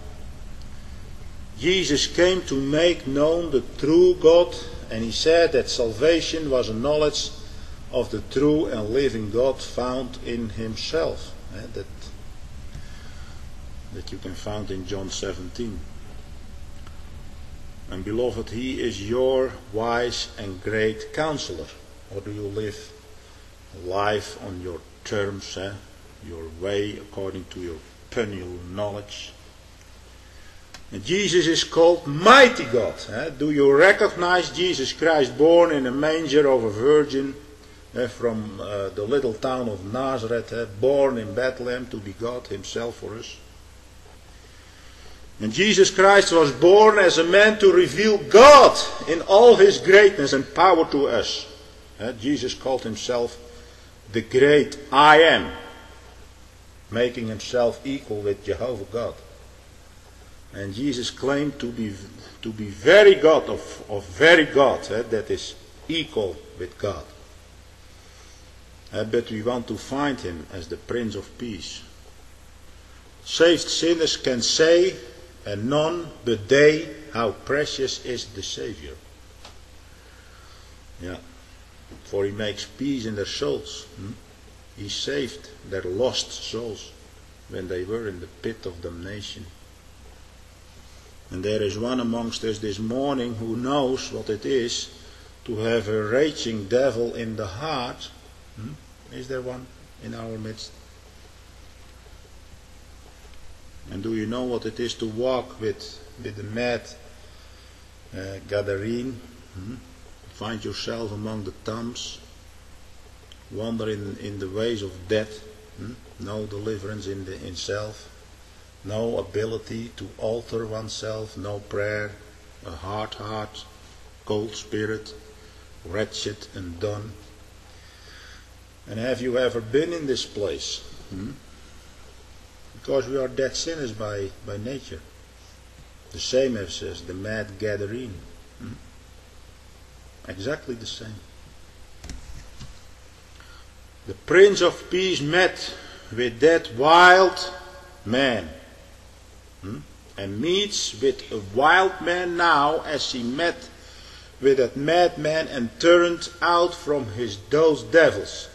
Jesus came to make known the true God, and he said that salvation was a knowledge of the true and living God found in himself. Eh, that, that you can find in John seventeen. And beloved, he is your wise and great counselor. Or do you live life on your terms, eh? Your way according to your penuel knowledge? And Jesus is called Mighty God. Eh? Do you recognize Jesus Christ, born in a manger of a virgin, eh, from uh, the little town of Nazareth, eh, born in Bethlehem to be God himself for us? And Jesus Christ was born as a man to reveal God in all his greatness and power to us. Uh, Jesus called himself the great I Am, making himself equal with Jehovah God. And Jesus claimed to be to be very God of, of very God, uh, that is equal with God. Uh, but we want to find him as the Prince of Peace. Saved sinners can say, and none but they, how precious is the Savior. Yeah, for he makes peace in their souls. Hmm? He saved their lost souls when they were in the pit of damnation. And there is one amongst us this morning who knows what it is to have a raging devil in the heart. Hmm? Is there one in our midst? And do you know what it is to walk with, with the mad uh, Gadarene? Hmm? Find yourself among the tombs, wander in, in the ways of death, hmm? No deliverance in, the, in self, no ability to alter oneself, no prayer, a hard heart, cold spirit, wretched and done. And have you ever been in this place? Hmm? Because we are dead sinners by, by nature. The same as, as the mad Gadarene. Hmm? Exactly the same. The Prince of Peace met with that wild man. Hmm? And meets with a wild man now as he met with that madman and turned out from his those devils.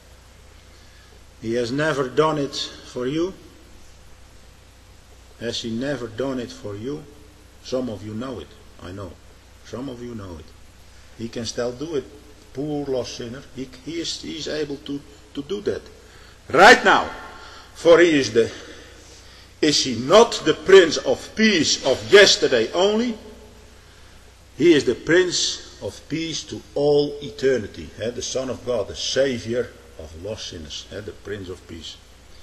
He has never done it for you. Has he never done it for you? Some of you know it, I know. Some of you know it. He can still do it, poor lost sinner. He, he, is, he is able to, to do that. Right now. For he is the, is he not the Prince of Peace of yesterday only? He is the Prince of Peace to all eternity. Eh? The Son of God, the Savior of lost sinners. Eh? The Prince of Peace.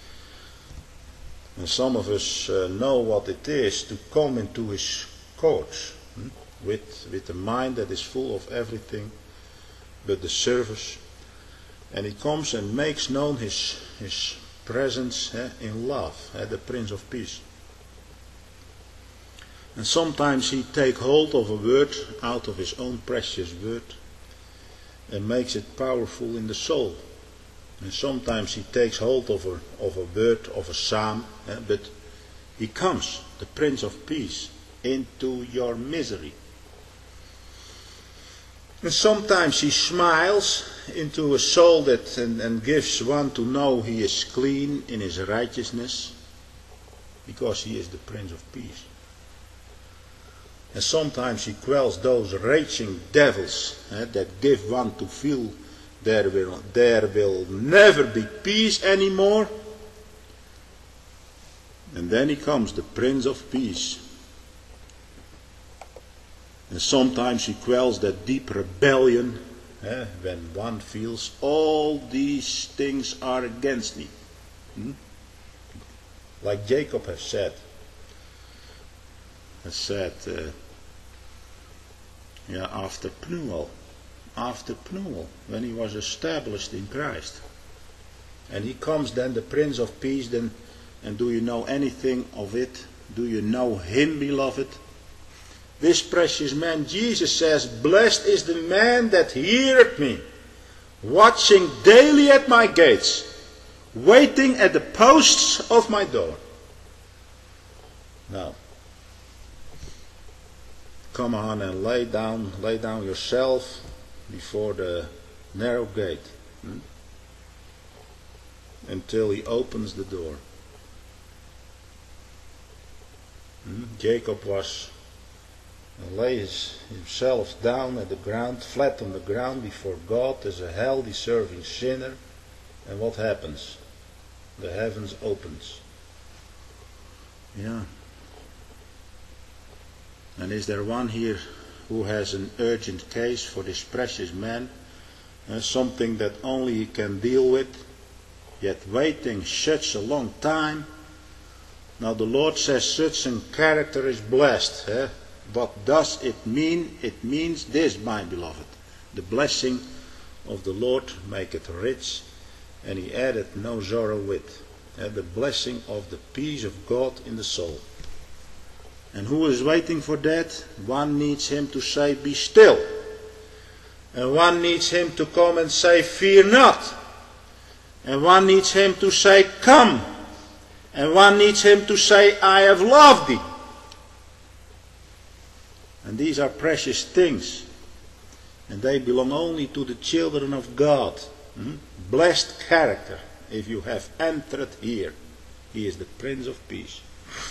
And some of us uh, know what it is to come into his courts hmm? with, with a mind that is full of everything but the service. And he comes and makes known his, his presence eh, in love, eh, the Prince of Peace. And sometimes he takes hold of a word out of his own precious word and makes it powerful in the soul. And sometimes he takes hold of a, of a word, of a psalm, eh, but he comes, the Prince of Peace, into your misery. And sometimes he smiles into a soul that and, and gives one to know he is clean in his righteousness, because he is the Prince of Peace. And sometimes he quells those raging devils eh, that give one to feel There will, there will never be peace anymore. And then he comes, the Prince of Peace. And sometimes he quells that deep rebellion eh, when one feels all these things are against me. Hmm? Like Jacob has said. Has said, uh, yeah, after Pnuel. After Pnuel, when he was established in Christ. And he comes then, the Prince of Peace, then, and do you know anything of it? Do you know him, beloved? This precious man, Jesus says, blessed is the man that heareth me, watching daily at my gates, waiting at the posts of my door. Now, come on and lay down, lay down yourself before the narrow gate, hmm? until he opens the door. Hmm? Jacob was and lays himself down at the ground, flat on the ground before God as a hell-deserving sinner. And what happens? The heavens opens. Yeah. And is there one here who has an urgent case for this precious man? Uh, something that only he can deal with, yet waiting such a long time? Now the Lord says such a character is blessed. Eh? What does it mean? It means this, my beloved. The blessing of the Lord maketh rich, and he addeth no sorrow with. Uh, the blessing of the peace of God in the soul. And who is waiting for that? One needs him to say, be still. And one needs him to come and say, fear not. And one needs him to say, come. And one needs him to say, I have loved thee. And these are precious things. And they belong only to the children of God. Hmm? Blessed character. If you have entered here, he is the Prince of Peace.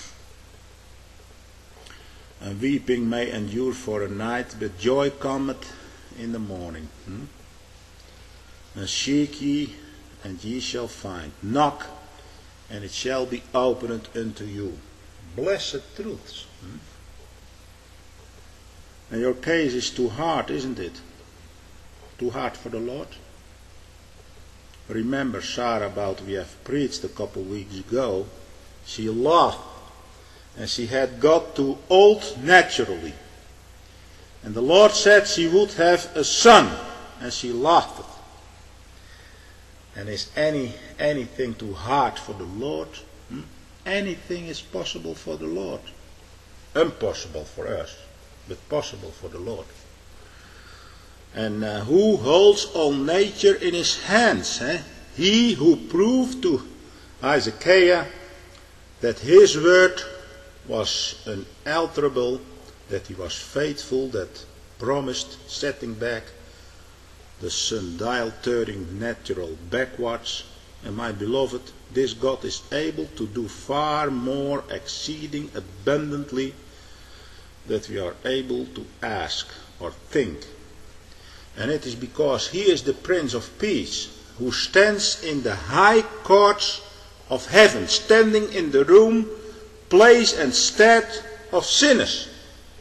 And weeping may endure for a night, but joy cometh in the morning. Hmm? And seek ye, and ye shall find. Knock, and it shall be opened unto you. Blessed truths. Hmm? And your case is too hard, isn't it? Too hard for the Lord? Remember Sarah, about we have preached a couple weeks ago. She laughed. And she had got too old naturally. And the Lord said she would have a son. And she laughed. And is any anything too hard for the Lord? Hmm? Anything is possible for the Lord. Impossible for us, but possible for the Lord. And uh, who holds all nature in his hands? Eh? He who proved to Isaiah that his word was unalterable, that he was faithful, that promised setting back the sundial, turning natural backwards. And my beloved, this God is able to do far more, exceeding abundantly, that we are able to ask or think. And it is because he is the Prince of Peace, who stands in the high courts of heaven, standing in the room, place and stead of sinners,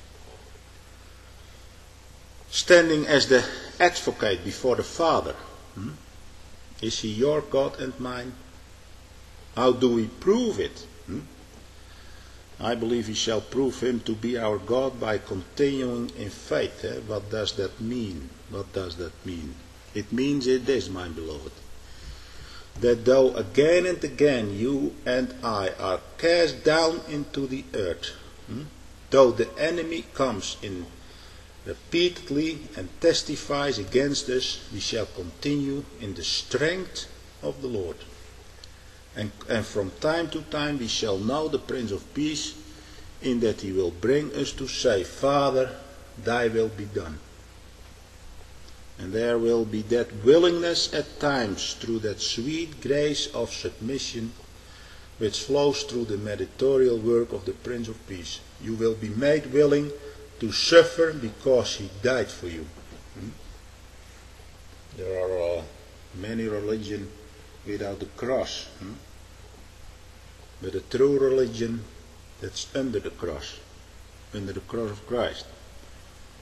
standing as the advocate before the Father. Hmm? Is he your God and mine? How do we prove it? Hmm? I believe we shall prove him to be our God by continuing in faith. Eh? What does that mean? What does that mean? It means it this, my beloved, that though again and again you and I are cast down into the earth, hmm? though the enemy comes in repeatedly and testifies against us, we shall continue in the strength of the Lord. And, and from time to time we shall know the Prince of Peace, in that he will bring us to say, Father, thy will be done. And there will be that willingness at times, through that sweet grace of submission which flows through the mediatorial work of the Prince of Peace. You will be made willing to suffer because he died for you. Hmm? There are uh, many religions without the cross. Hmm? But a true religion, that's under the cross, under the cross of Christ.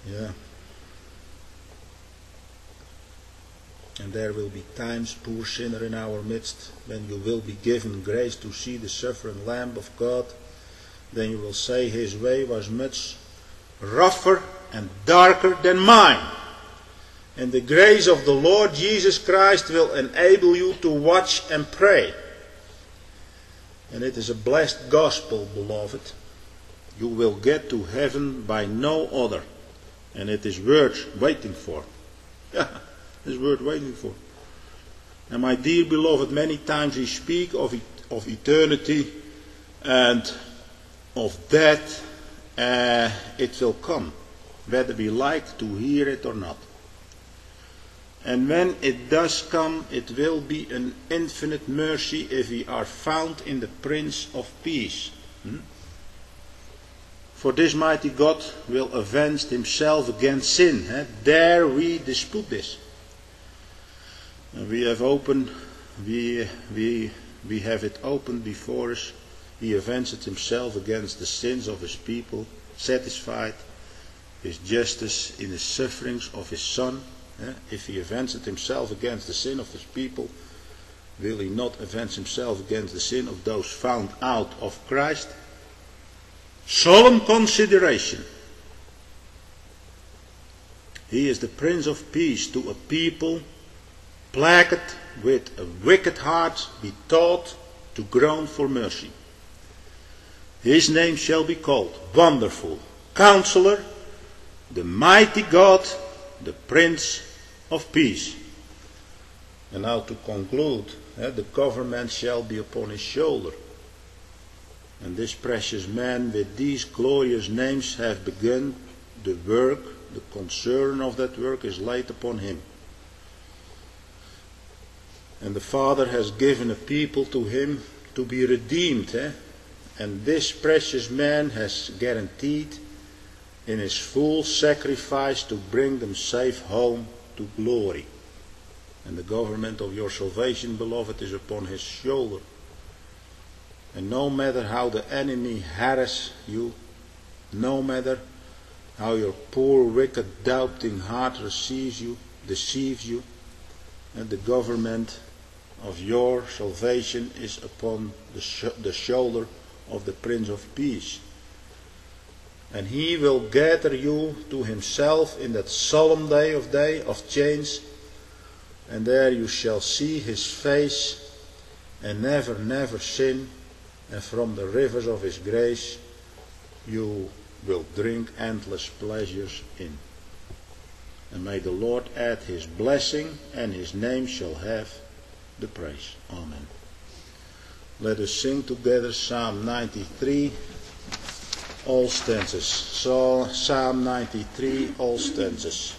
Yeah. And there will be times, poor sinner in our midst, when you will be given grace to see the suffering Lamb of God. Then you will say, his way was much rougher and darker than mine. And the grace of the Lord Jesus Christ will enable you to watch and pray. And it is a blessed gospel, beloved. You will get to heaven by no other. And it is worth waiting for. Yeah. Is worth waiting for. And my dear beloved, many times we speak of, et of eternity and of death. Uh, it will come, whether we like to hear it or not. And when it does come, it will be an infinite mercy if we are found in the Prince of Peace. Hmm? For this mighty God will avenge himself against sin. Eh? Dare we dispute this? We have opened, we, we, we have it open before us. He avenged himself against the sins of his people, satisfied his justice in the sufferings of his Son. Eh? If he avenged himself against the sin of his people, will he not avenge himself against the sin of those found out of Christ? Solemn consideration. He is the Prince of Peace to a people plagued with a wicked heart, be taught to groan for mercy. His name shall be called Wonderful, Counselor, the Mighty God, the Prince of Peace. And now to conclude, eh, the government shall be upon his shoulder. And this precious man with these glorious names have begun the work. The concern of that work is laid upon him. And the Father has given a people to him to be redeemed. Eh? And this precious man has guaranteed in his full sacrifice to bring them safe home to glory. And the government of your salvation, beloved, is upon his shoulder. And no matter how the enemy harass you, no matter how your poor, wicked, doubting heart receives you, deceives you, and the government of your salvation is upon the, sh the shoulder of the Prince of Peace. And he will gather you to himself in that solemn day of day of change, and there you shall see his face and never, never sin, and from the rivers of his grace you will drink endless pleasures in. And may the Lord add his blessing, and his name shall have the praise. Amen. Let us sing together Psalm ninety-three, all stanzas. So Psalm ninety-three, all stanzas.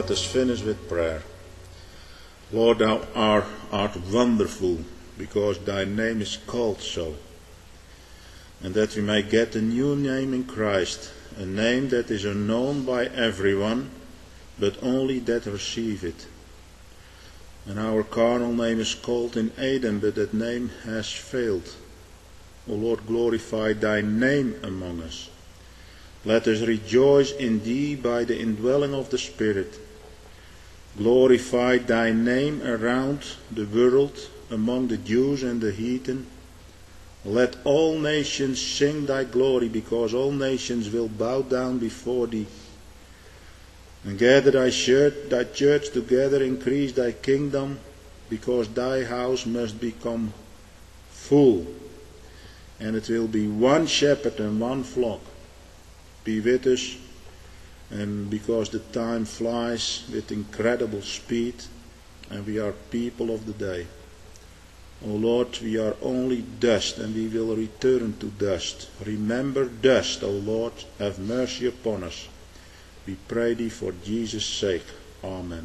let us finish with prayer. Lord, thou art, art wonderful, because thy name is called so. And that we may get a new name in Christ, a name that is unknown by everyone, but only that receive it. And our carnal name is called in Adam, but that name has failed. O Lord, glorify thy name among us. Let us rejoice in thee by the indwelling of the Spirit. Glorify thy name around the world, among the Jews and the heathen. Let all nations sing thy glory, because all nations will bow down before thee. And gather thy church, thy church together, increase thy kingdom, because thy house must become full. And it will be one shepherd and one flock. Be with us, and because the time flies with incredible speed, and we are people of the day. O Lord, we are only dust, and we will return to dust. Remember dust, O Lord, have mercy upon us. We pray thee for Jesus' sake. Amen.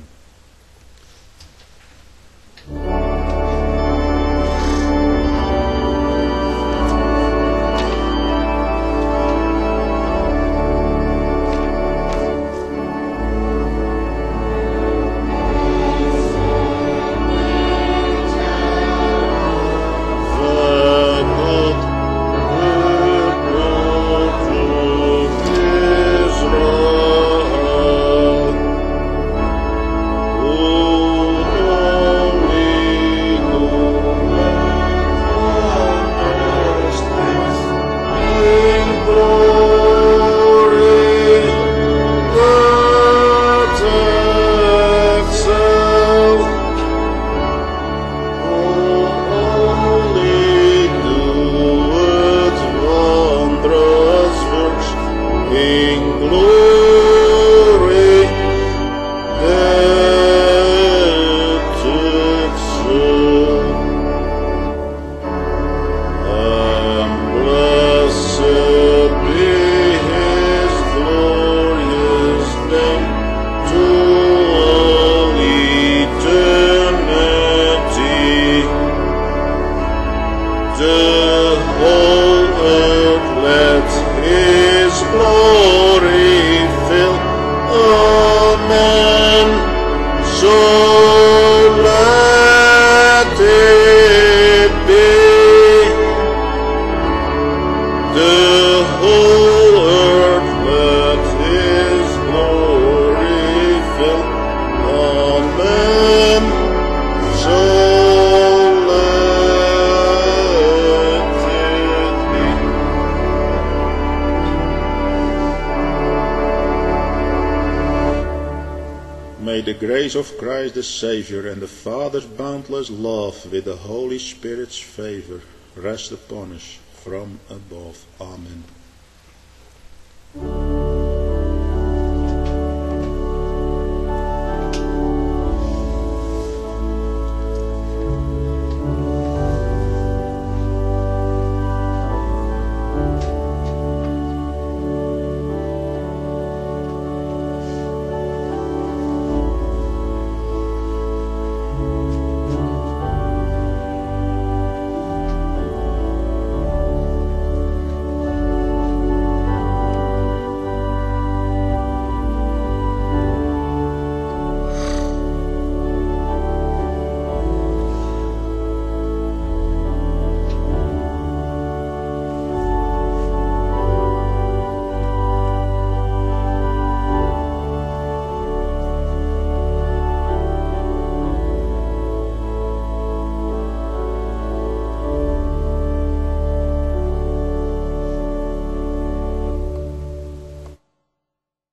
May the grace of Christ the Saviour and the Father's boundless love with the Holy Spirit's favour rest upon us from above. Amen.